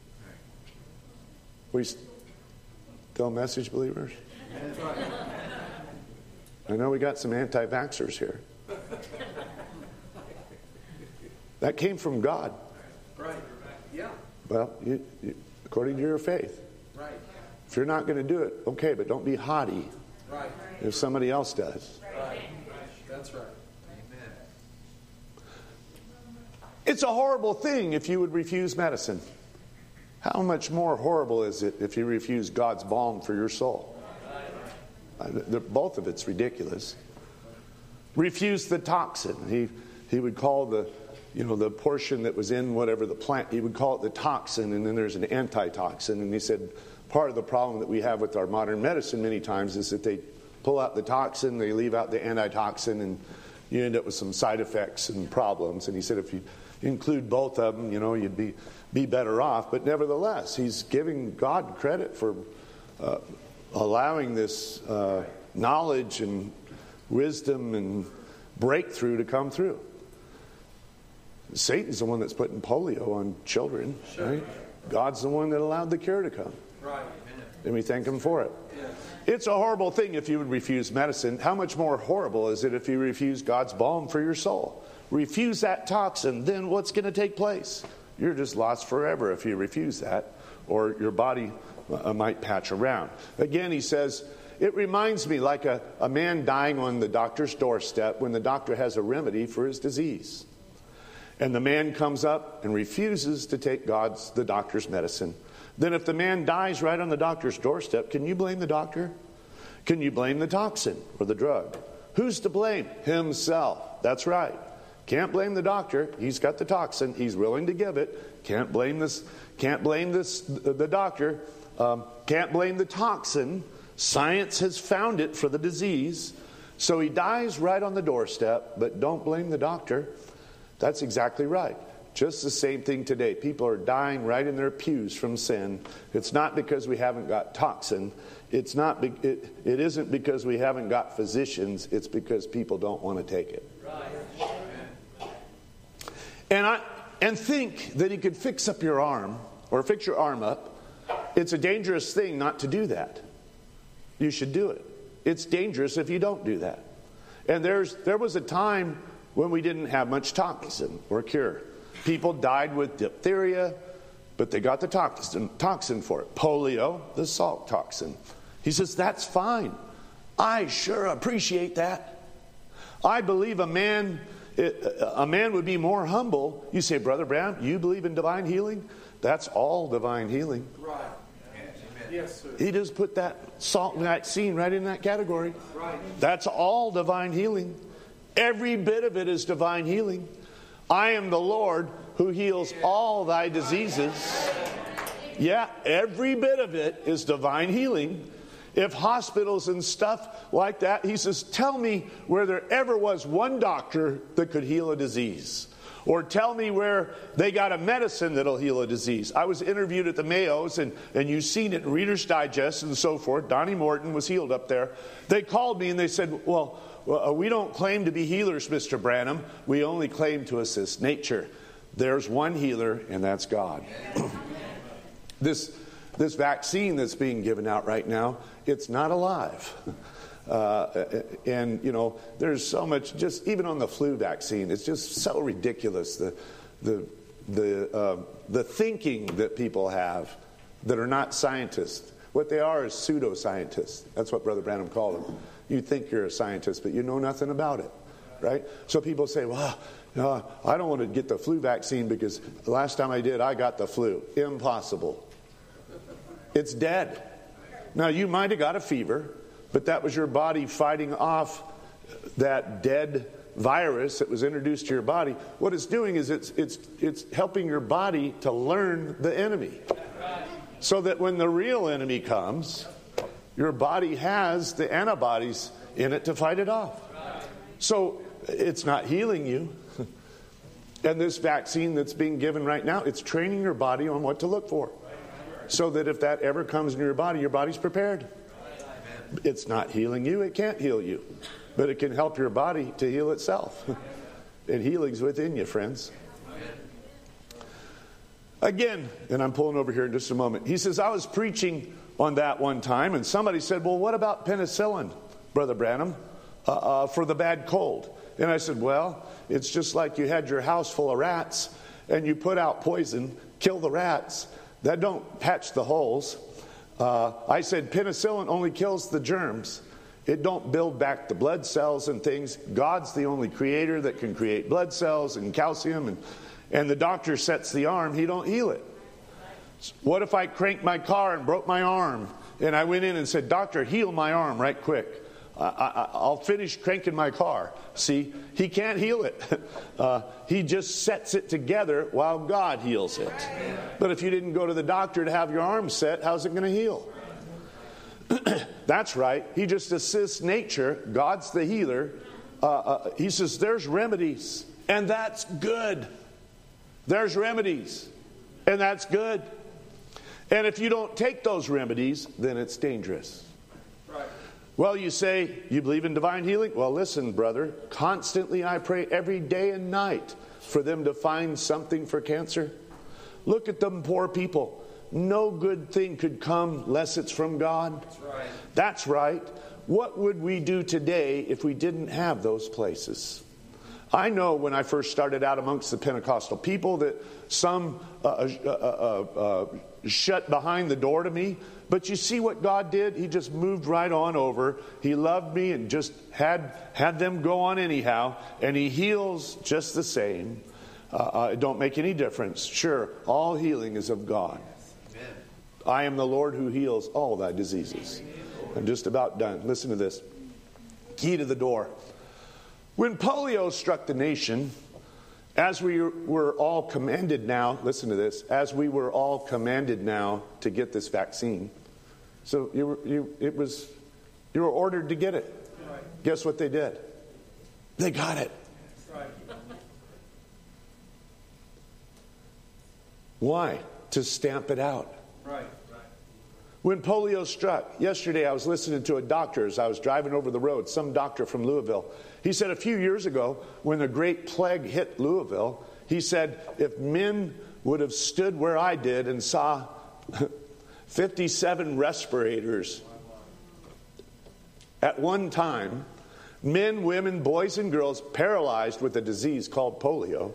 We still message believers? I know we got some anti-vaxxers here. That came from God. Right. Yeah. Well, you, you, according to your faith. Right. If you're not going to do it, okay, but don't be haughty. Right. If somebody else does. Right. That's right. Amen. It's a horrible thing if you would refuse medicine. How much more horrible is it if you refuse God's balm for your soul? Uh, both of it's ridiculous. Refuse the toxin. He he would call the you know the portion that was in whatever the plant. He would call it the toxin, and then there's an antitoxin. And he said part of the problem that we have with our modern medicine many times is that they pull out the toxin, they leave out the antitoxin, and you end up with some side effects and problems. And he said if you include both of them, you know, you'd be be better off. But nevertheless, he's giving God credit for uh, allowing this uh, knowledge and wisdom and breakthrough to come through. Satan's the one that's putting polio on children, sure. Right? God's the one that allowed the cure to come. Right. And we thank him for it. Yes. It's a horrible thing if you would refuse medicine. How much more horrible is it if you refuse God's balm for your soul? Refuse that toxin, then what's going to take place? You're just lost forever if you refuse that, or your body uh, might patch around. Again, he says, it reminds me like a, a man dying on the doctor's doorstep when the doctor has a remedy for his disease. And the man comes up and refuses to take God's, the doctor's medicine. Then if the man dies right on the doctor's doorstep, can you blame the doctor? Can you blame the toxin or the drug? Who's to blame? Himself. That's right. Can't blame the doctor. He's got the toxin. He's willing to give it. Can't blame this. Can't blame this. The doctor. Um, can't blame the toxin. Science has found it for the disease. So he dies right on the doorstep. But don't blame the doctor. That's exactly right. Just the same thing today. People are dying right in their pews from sin. It's not because we haven't got toxin. It's not. Be, it, it isn't because we haven't got physicians. It's because people don't want to take it. Right. And I and think that he could fix up your arm or fix your arm up. It's a dangerous thing not to do that. You should do it. It's dangerous if you don't do that. And there's there was a time when we didn't have much toxin or cure. People died with diphtheria, but they got the toxin, toxin for it. Polio, the salt toxin. He says, that's fine. I sure appreciate that. I believe a man, a man would be more humble. You say, Brother Branham, you believe in divine healing? That's all divine healing. Right. Yes, sir. He just put that salt vaccine right in that category. Right. That's all divine healing. Every bit of it is divine healing. I am the Lord who heals all thy diseases. Yeah, every bit of it is divine healing. If hospitals and stuff like that, he says, tell me where there ever was one doctor that could heal a disease. Or tell me where they got a medicine that'll heal a disease. I was interviewed at the Mayo's, and, and you've seen it in Reader's Digest and so forth. Donnie Morton was healed up there. They called me and they said, well, well we don't claim to be healers, Mister Branham. We only claim to assist nature. There's one healer, and that's God. this, this vaccine that's being given out right now, it's not alive. Uh, and, you know, there's so much, just even on the flu vaccine, it's just so ridiculous, the the the uh, the thinking that people have that are not scientists. What they are is pseudoscientists. That's what Brother Branham called them. You think you're a scientist, but you know nothing about it, right? So people say, well, uh, I don't want to get the flu vaccine because the last time I did, I got the flu. Impossible. It's dead. Now, you might have got a fever, but that was your body fighting off that dead virus that was introduced to your body. What it's doing is it's it's it's helping your body to learn the enemy. So that when the real enemy comes, your body has the antibodies in it to fight it off. So it's not healing you. And this vaccine that's being given right now, it's training your body on what to look for. So that if that ever comes in your body, your body's prepared. It's not healing you. It can't heal you. But it can help your body to heal itself. And healing's within you, friends. Again, and I'm pulling over here in just a moment. He says, I was preaching on that one time, and somebody said, well, what about penicillin, Brother Branham, uh, uh, for the bad cold? And I said, well, it's just like you had your house full of rats, and you put out poison, kill the rats. That don't patch the holes. Uh, I said, penicillin only kills the germs. It don't build back the blood cells and things. God's the only creator that can create blood cells and calcium, and and the doctor sets the arm, he don't heal it. What if I cranked my car and broke my arm, and I went in and said, doctor, heal my arm right quick. I, I, I'll finish cranking my car. See, he can't heal it. Uh, he just sets it together while God heals it. But if you didn't go to the doctor to have your arm set, how's it going to heal? That's right. He just assists nature. God's the healer. Uh, uh, he says there's remedies, and that's good. There's remedies, and that's good. And if you don't take those remedies, then it's dangerous. Right. Well, you say, you believe in divine healing? Well, listen, brother, constantly I pray every day and night for them to find something for cancer. Look at them poor people. No good thing could come unless it's from God. That's right. That's right. What would we do today if we didn't have those places? I know when I first started out amongst the Pentecostal people that some uh, uh, uh, uh, shut behind the door to me. But you see what God did? He just moved right on over. He loved me and just had had them go on anyhow. And He heals just the same. Uh, uh, it don't make any difference. Sure, all healing is of God. Amen. I am the Lord who heals all thy diseases. I'm just about done. Listen to this. Key to the door. When polio struck the nation, as we were all commanded now, listen to this, as we were all commanded now to get this vaccine. So you were, you, it was, you were ordered to get it. Right. Guess what they did? They got it. Right. Why? To stamp it out. Right. When polio struck, yesterday I was listening to a doctor as I was driving over the road, some doctor from Louisville. He said a few years ago, when the great plague hit Louisville, he said, if men would have stood where I did and saw fifty-seven respirators at one time, men, women, boys, and girls paralyzed with a disease called polio,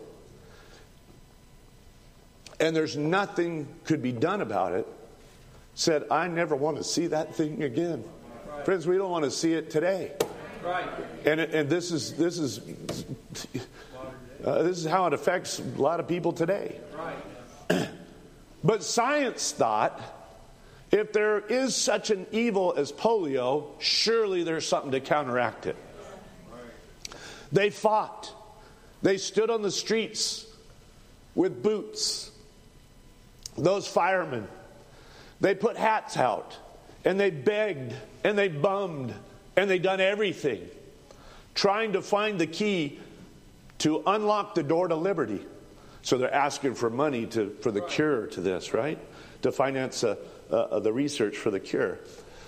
and there's nothing could be done about it, said, I never want to see that thing again. Right. Friends, we don't want to see it today. Right. And and this is this is uh, this is how it affects a lot of people today. Right. But science thought, if there is such an evil as polio, surely there's something to counteract it. Right. They fought. They stood on the streets with boots. Those firemen. They put hats out, and they begged, and they bummed, and they done everything, trying to find the key to unlock the door to liberty. So they're asking for money to for the cure to this, right? To finance uh, uh, the research for the cure.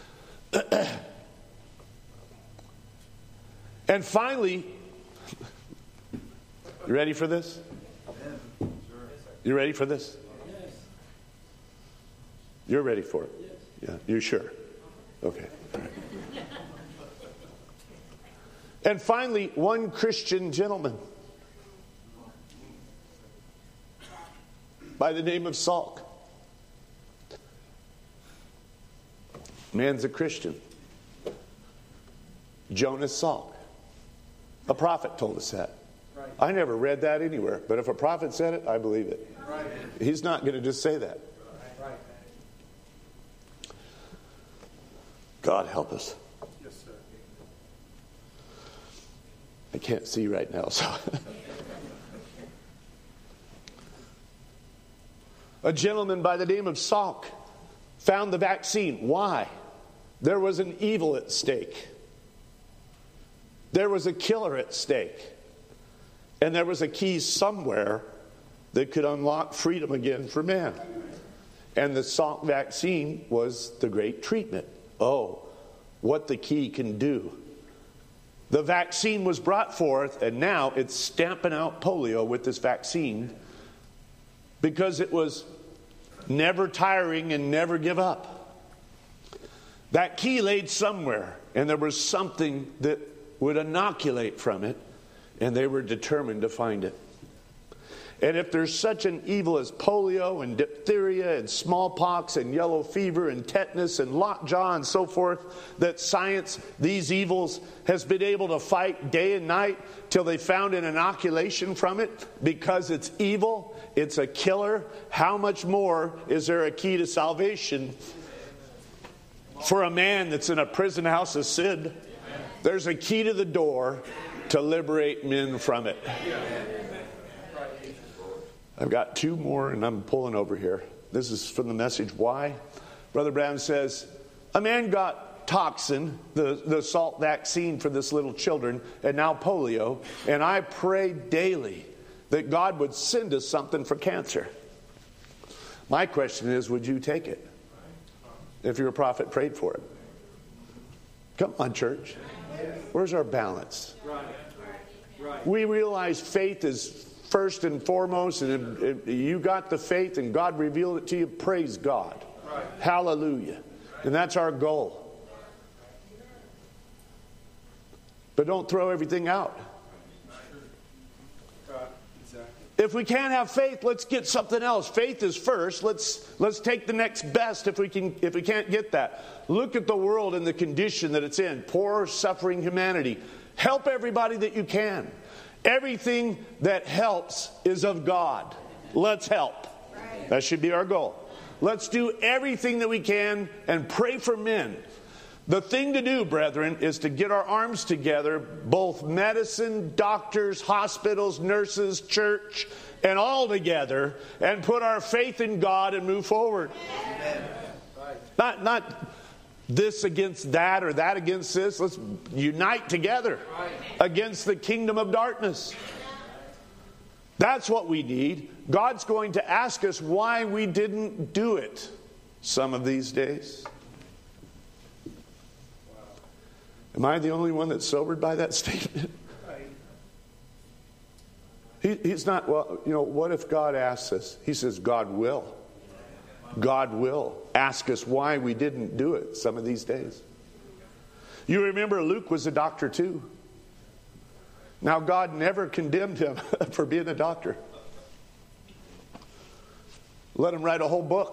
And finally, you ready for this? You ready for this? You're ready for it? Yeah, you sure? Okay. All right. And finally, one Christian gentleman by the name of Salk. Man's a Christian. Jonas Salk. A prophet told us that. Right. I never read that anywhere, but if a prophet said it, I believe it. Right. He's not going to just say that. Right. God help us. Yes, sir. I can't see right now, so. A gentleman by the name of Salk found the vaccine. Why? There was an evil at stake. There was a killer at stake. And there was a key somewhere that could unlock freedom again for man. And the Salk vaccine was the great treatment. Oh, what the key can do. The vaccine was brought forth, and now it's stamping out polio with this vaccine. because it was never tiring and never give up. That key laid somewhere, and there was something that would inoculate from it, and they were determined to find it. And if there's such an evil as polio and diphtheria and smallpox and yellow fever and tetanus and lockjaw and so forth, that science, these evils, has been able to fight day and night till they found an inoculation from it because it's evil, it's a killer, how much more is there a key to salvation for a man that's in a prison house of sin? There's a key to the door to liberate men from it. I've got two more, and I'm pulling over here. This is from the message, Why? Brother Brown says, a man got toxin, the, the salt vaccine for this little children, and now polio, and I pray daily that God would send us something for cancer. My question is, would you take it if your prophet prayed for it? Come on, church. Where's our balance? We realize faith is first and foremost, and if, if you got the faith and God revealed it to you, praise God. Right. Hallelujah. And that's our goal. But don't throw everything out. If we can't have faith, let's get something else. Faith is first. Let's let's take the next best if we can if we can't get that. Look at the world and the condition that it's in. Poor, suffering humanity. Help everybody that you can. Everything that helps is of God. Let's help. That should be our goal. Let's do everything that we can and pray for men. The thing to do, brethren, is to get our arms together, both medicine, doctors, hospitals, nurses, church, and all together, and put our faith in God and move forward. Amen. Not, not this against that or that against this. Let's unite together against the kingdom of darkness. That's what we need. God's going to ask us why we didn't do it some of these days. Am I the only one that's sobered by that statement? He, he's not, well, you know, what if God asks us? He says, God will. God will ask us why we didn't do it some of these days. You remember Luke was a doctor too. Now God never condemned him for being a doctor. Let him write a whole book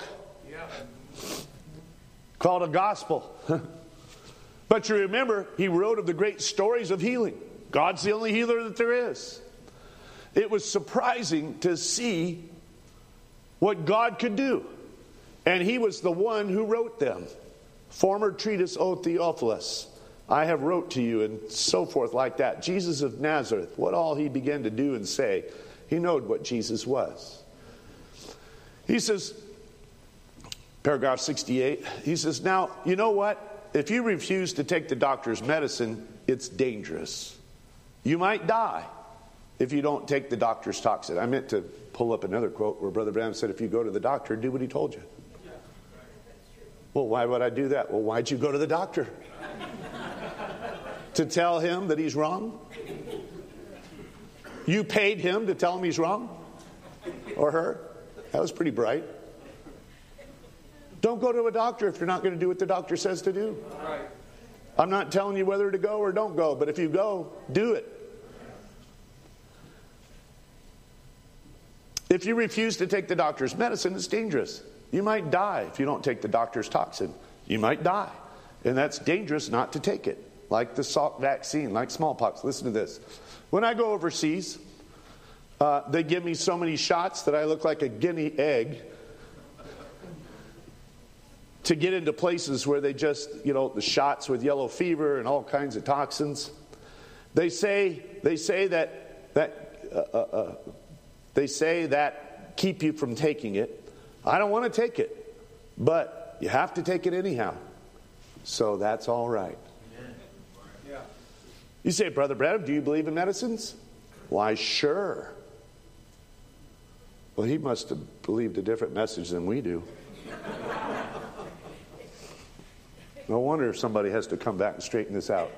called a gospel. But you remember, he wrote of the great stories of healing. God's the only healer that there is. It was surprising to see what God could do. And he was the one who wrote them. Former treatise, O Theophilus, I have wrote to you, and so forth like that. Jesus of Nazareth, what all he began to do and say, he knowed what Jesus was. He says, paragraph sixty-eight, he says, now, you know what? If you refuse to take the doctor's medicine, it's dangerous. You might die if you don't take the doctor's toxin. I meant to pull up another quote where Brother Branham said, if you go to the doctor, do what he told you. Well, why would I do that? Well, why'd you go to the doctor? To tell him that he's wrong? You paid him to tell him he's wrong? Or her? That was pretty bright. Don't go to a doctor if you're not going to do what the doctor says to do. Right. I'm not telling you whether to go or don't go, but if you go, do it. If you refuse to take the doctor's medicine, it's dangerous. You might die if you don't take the doctor's toxin. You might die. And that's dangerous not to take it. Like the Salk vaccine, like smallpox. Listen to this. When I go overseas, uh, they give me so many shots that I look like a guinea egg to get into places where they just, you know, the shots with yellow fever and all kinds of toxins. They say they say that that uh, uh, they say that keep you from taking it. I don't want to take it, but you have to take it anyhow. So that's all right. Yeah. You say, Brother Branham, do you believe in medicines? Why, sure. Well, he must have believed a different message than we do. No wonder somebody has to come back and straighten this out.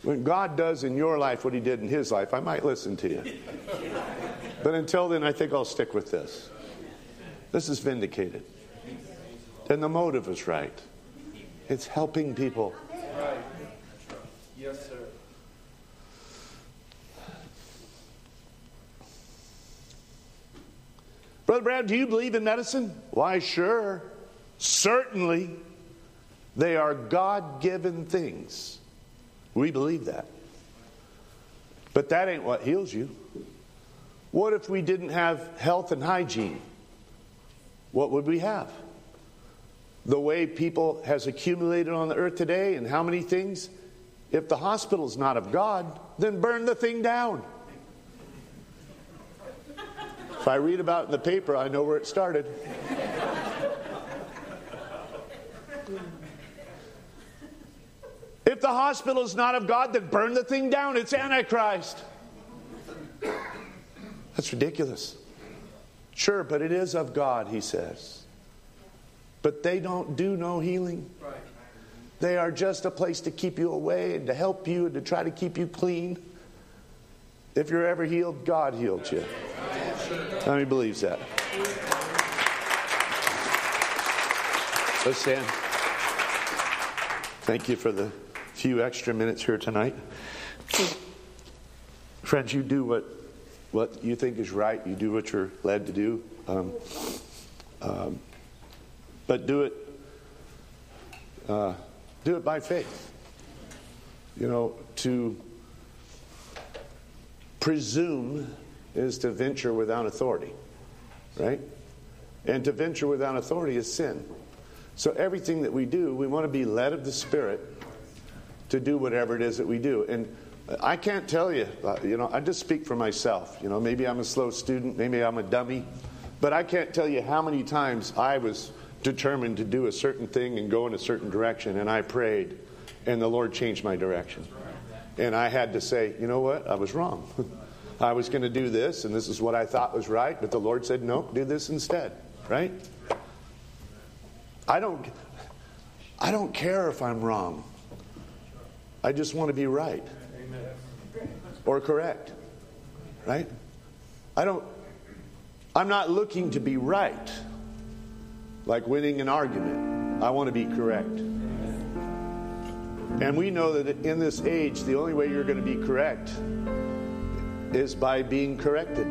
When God does in your life what he did in his life, I might listen to you. But until then, I think I'll stick with this. This is vindicated. And the motive is right. It's helping people. Right. Yes, sir. Brother Brad, do you believe in medicine? Why, sure. Certainly. They are God-given things. We believe that. But that ain't what heals you. What if we didn't have health and hygiene? What would we have? The way people has accumulated on the earth today, and how many things? If the hospital's not of God, then burn the thing down. If I read about it in the paper, I know where it started. If the hospital is not of God, then burn the thing down. It's Antichrist. That's ridiculous. Sure, but it is of God, he says. But they don't do no healing. They are just a place to keep you away and to help you and to try to keep you clean. If you're ever healed, God healed you. How many believes that? Let's stand. Thank you for the few extra minutes here tonight. Friends, you do what what you think is right. You do what you're led to do. Um, um, but do it uh, do it by faith. You know, to presume is to venture without authority, right? And to venture without authority is sin. So everything that we do, we want to be led of the Spirit to do whatever it is that we do. And I can't tell you, uh, you know, I just speak for myself. You know, maybe I'm a slow student, maybe I'm a dummy, but I can't tell you how many times I was determined to do a certain thing and go in a certain direction, and I prayed, and the Lord changed my direction. And I had to say, you know what, I was wrong. I was going to do this, and this is what I thought was right, but the Lord said, no, do this instead, right? I don't, I don't care if I'm wrong. I just want to be right. Amen. Or correct. Right? I don't, I'm not looking to be right. Like winning an argument. I want to be correct. And we know that in this age, the only way you're going to be correct is by being corrected.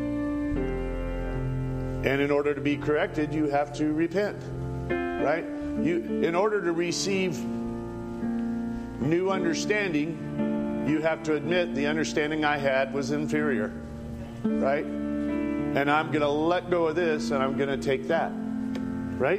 And in order to be corrected, you have to repent. Right? You, in order to receive new understanding, you have to admit the understanding I had was inferior. Right? And I'm going to let go of this and I'm going to take that. Right?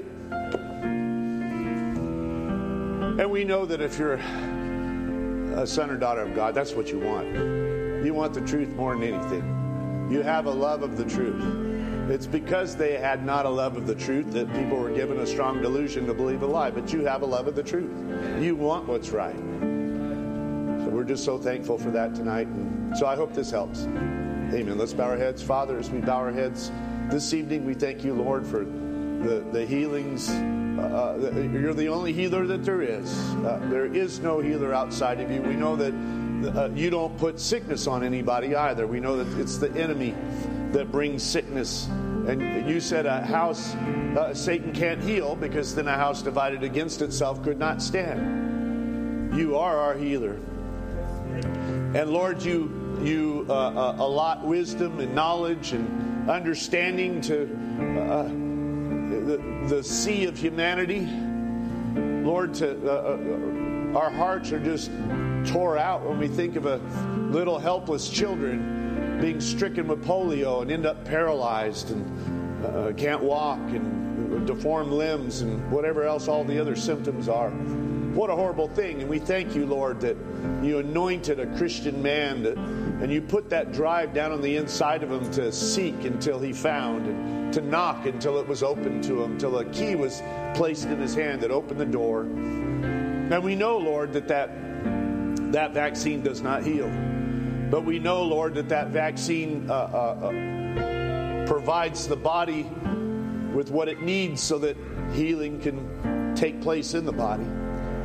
And we know that if you're a son or daughter of God, that's what you want. You want the truth more than anything. You have a love of the truth. It's because they had not a love of the truth that people were given a strong delusion to believe a lie. But you have a love of the truth. You want what's right. So we're just so thankful for that tonight. And so I hope this helps. Amen. Let's bow our heads. Father, as we bow our heads this evening, we thank you, Lord, for the, the healings. Uh, you're the only healer that there is. Uh, there is no healer outside of you. We know that uh, you don't put sickness on anybody either. We know that it's the enemy that brings sickness. And you said a house uh, Satan can't heal, because then a house divided against itself could not stand. You are our healer. And Lord, you you uh, uh, allot wisdom and knowledge and understanding to uh, the, the sea of humanity. Lord, to uh, uh, our hearts are just tore out when we think of a little helpless children being stricken with polio and end up paralyzed and uh, can't walk and deformed limbs and whatever else all the other symptoms are. What a horrible thing. And we thank you, Lord, that you anointed a Christian man to, and you put that drive down on the inside of him to seek until he found, and to knock until it was opened to him, till a key was placed in his hand that opened the door. And we know, Lord, that that, that vaccine does not heal. But we know, Lord, that that vaccine uh, uh, uh, provides the body with what it needs so that healing can take place in the body.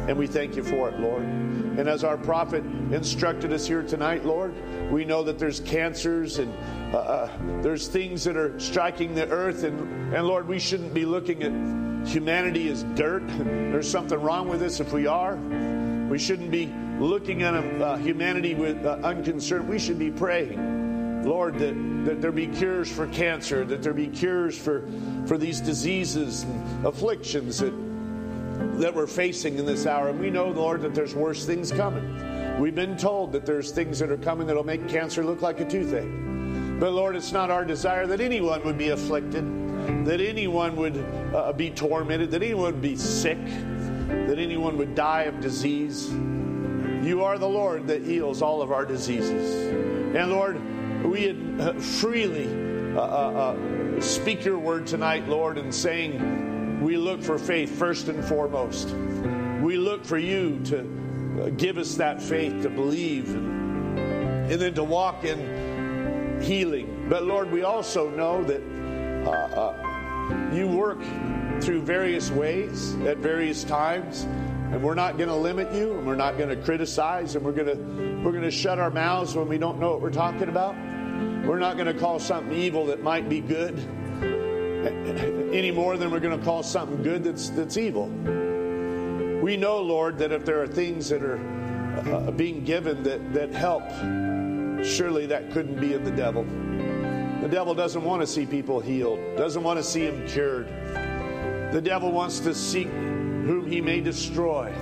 And we thank you for it, Lord. And as our prophet instructed us here tonight, Lord, we know that there's cancers and uh, uh, there's things that are striking the earth. And, and Lord, we shouldn't be looking at humanity as dirt. There's something wrong with us if we are. We shouldn't be looking at uh, humanity with uh, unconcern. We should be praying, Lord, that, that there be cures for cancer, that there be cures for, for these diseases and afflictions that that we're facing in this hour. And we know, Lord, that there's worse things coming. We've been told that there's things that are coming that'll make cancer look like a toothache. But Lord, it's not our desire that anyone would be afflicted, that anyone would uh, be tormented, that anyone would be sick, that anyone would die of disease. You are the Lord that heals all of our diseases. And Lord, we uh, freely uh, uh, uh, speak your word tonight, Lord, and saying, we look for faith first and foremost. We look for you to give us that faith to believe and, and then to walk in healing. But Lord, we also know that uh, uh, you work through various ways at various times, and we're not going to limit you, and we're not going to criticize, and we're going to we're going to shut our mouths when we don't know what we're talking about. We're not going to call something evil that might be good any more than we're going to call something good that's that's evil. We know, Lord, that if there are things that are uh, being given that, that help, surely that couldn't be of the devil. The devil doesn't want to see people healed, doesn't want to see them cured. The devil wants to seek whom he may destroy.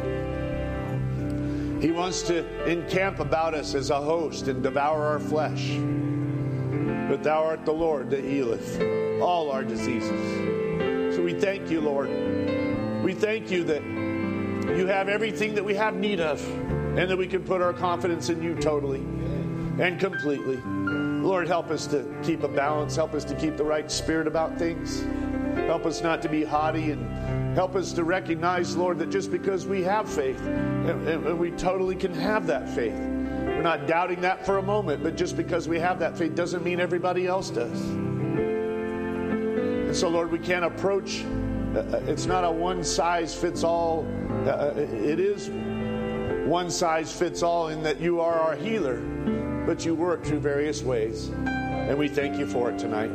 He wants to encamp about us as a host and devour our flesh. But thou art the Lord that healeth all our diseases. So we thank you, Lord. We thank you that you have everything that we have need of, and that we can put our confidence in you totally and completely. Lord, help us to keep a balance. Help us to keep the right spirit about things. Help us not to be haughty, and help us to recognize, Lord, that just because we have faith, and, and we totally can have that faith. We're not doubting that for a moment, but just because we have that faith doesn't mean everybody else does. And so, Lord, we can't approach, uh, it's not a one-size-fits-all. Uh, it is one-size-fits-all in that you are our healer, but you work through various ways. And we thank you for it tonight.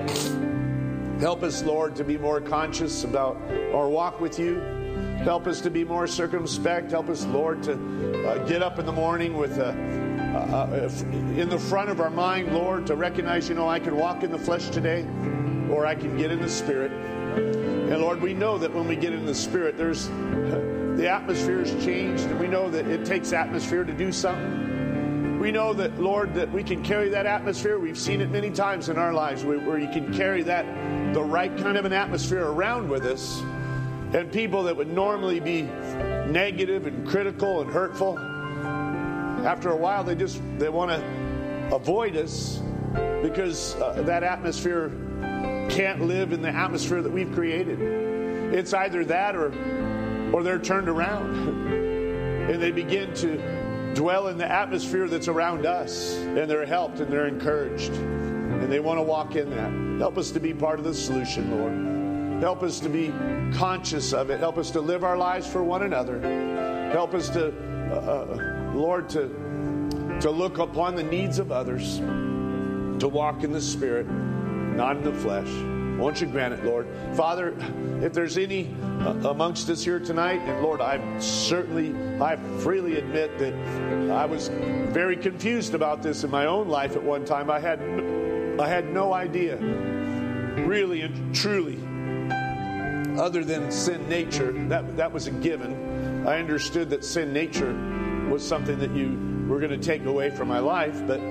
Help us, Lord, to be more conscious about our walk with you. Help us to be more circumspect. Help us, Lord, to uh, get up in the morning with a, uh, in the front of our mind, Lord, to recognize, you know, I can walk in the flesh today, or I can get in the Spirit. And Lord, we know that when we get in the Spirit, there's uh, the atmosphere has changed, and we know that it takes atmosphere to do something. We know that, Lord, that we can carry that atmosphere. We've seen it many times in our lives where, where you can carry that, the right kind of an atmosphere around with us. And people that would normally be negative and critical and hurtful, after a while they just they want to avoid us because uh, that atmosphere can't live in the atmosphere that we've created. It's either that or or they're turned around and they begin to dwell in the atmosphere that's around us, and they're helped and they're encouraged and they want to walk in that. Help us to be part of the solution, Lord. Help us to be conscious of it. Help us to live our lives for one another. Help us to, uh, Lord, to, to look upon the needs of others, to walk in the Spirit, not in the flesh. Won't you grant it, Lord? Father, if there's any uh, amongst us here tonight, and Lord, I certainly, I freely admit that I was very confused about this in my own life at one time. I had, I had no idea, really and truly, other than sin nature. That that was a given. I understood that sin nature was something that you were going to take away from my life, but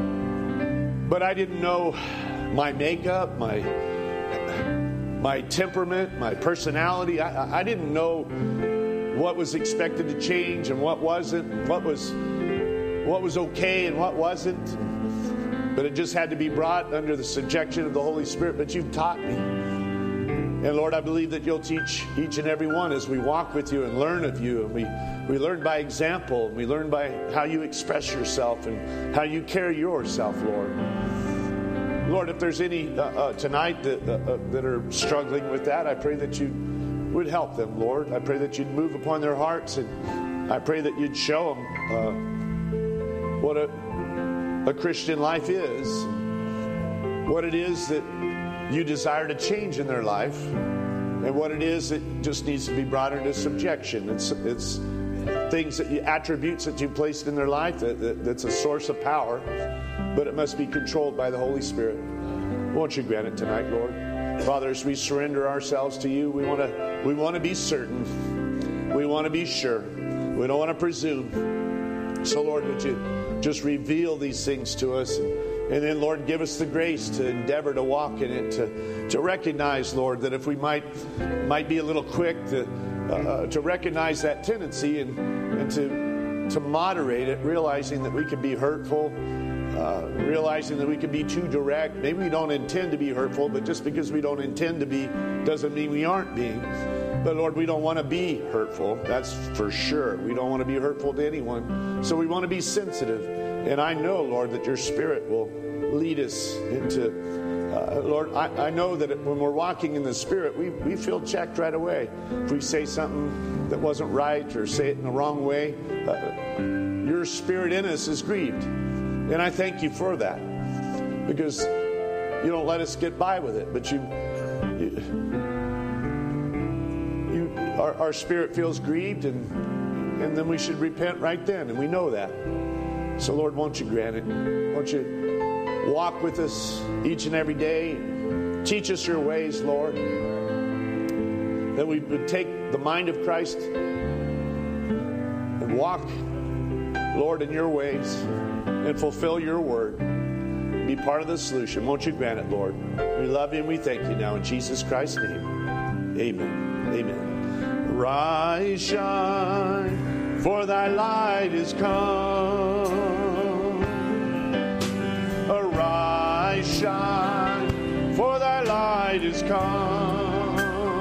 but I didn't know my makeup, my my temperament, my personality. I, I didn't know what was expected to change and what wasn't, what was what was okay and what wasn't. But it just had to be brought under the subjection of the Holy Spirit. But you've taught me. And Lord, I believe that you'll teach each and every one as we walk with you and learn of you. And we, we learn by example. We learn by how you express yourself and how you carry yourself, Lord. Lord, if there's any uh, uh, tonight that, uh, uh, that are struggling with that, I pray that you would help them, Lord. I pray that you'd move upon their hearts, and I pray that you'd show them uh, what a, a Christian life is, what it is that you desire to change in their life, and what it is that just needs to be brought into subjection. It's it's things that you, attributes that you placed in their life that, that that's a source of power, but it must be controlled by the Holy Spirit. Won't you grant it tonight, Lord? Father, as we surrender ourselves to you, we want to we want to be certain. We want to be sure. We don't want to presume. So, Lord, would you just reveal these things to us? And then, Lord, give us the grace to endeavor to walk in it, to, to recognize, Lord, that if we might might be a little quick to uh, to recognize that tendency and, and to, to moderate it, realizing that we can be hurtful, uh, realizing that we can be too direct. Maybe we don't intend to be hurtful, but just because we don't intend to be doesn't mean we aren't being. But, Lord, we don't want to be hurtful. That's for sure. We don't want to be hurtful to anyone. So we want to be sensitive. And I know, Lord, that your Spirit will lead us into, uh, Lord, I, I know that when we're walking in the Spirit, we, we feel checked right away. If we say something that wasn't right or say it in the wrong way, uh, your Spirit in us is grieved. And I thank you for that, because you don't let us get by with it, but you, you, you our, our spirit feels grieved, and and then we should repent right then, and we know that. So, Lord, won't you grant it? Won't you walk with us each and every day? Teach us your ways, Lord, that we would take the mind of Christ and walk, Lord, in your ways and fulfill your word. Be part of the solution. Won't you grant it, Lord? We love you and we thank you now in Jesus Christ's name. Amen. Amen. Rise, shine, for thy light is come. Arise, shine, for thy light is come.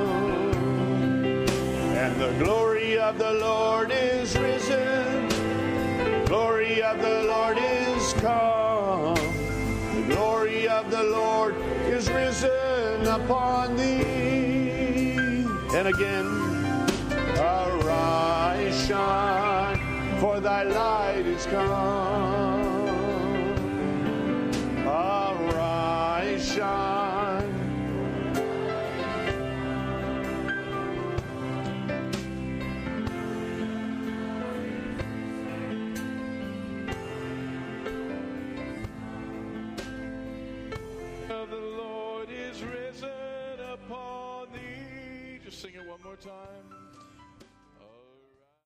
And the glory of the Lord is risen. The glory of the Lord is come. The glory of the Lord is risen upon thee. And again, arise, shine, for thy light is come. Arise, shine. The Lord is risen upon thee. Just sing it one more time.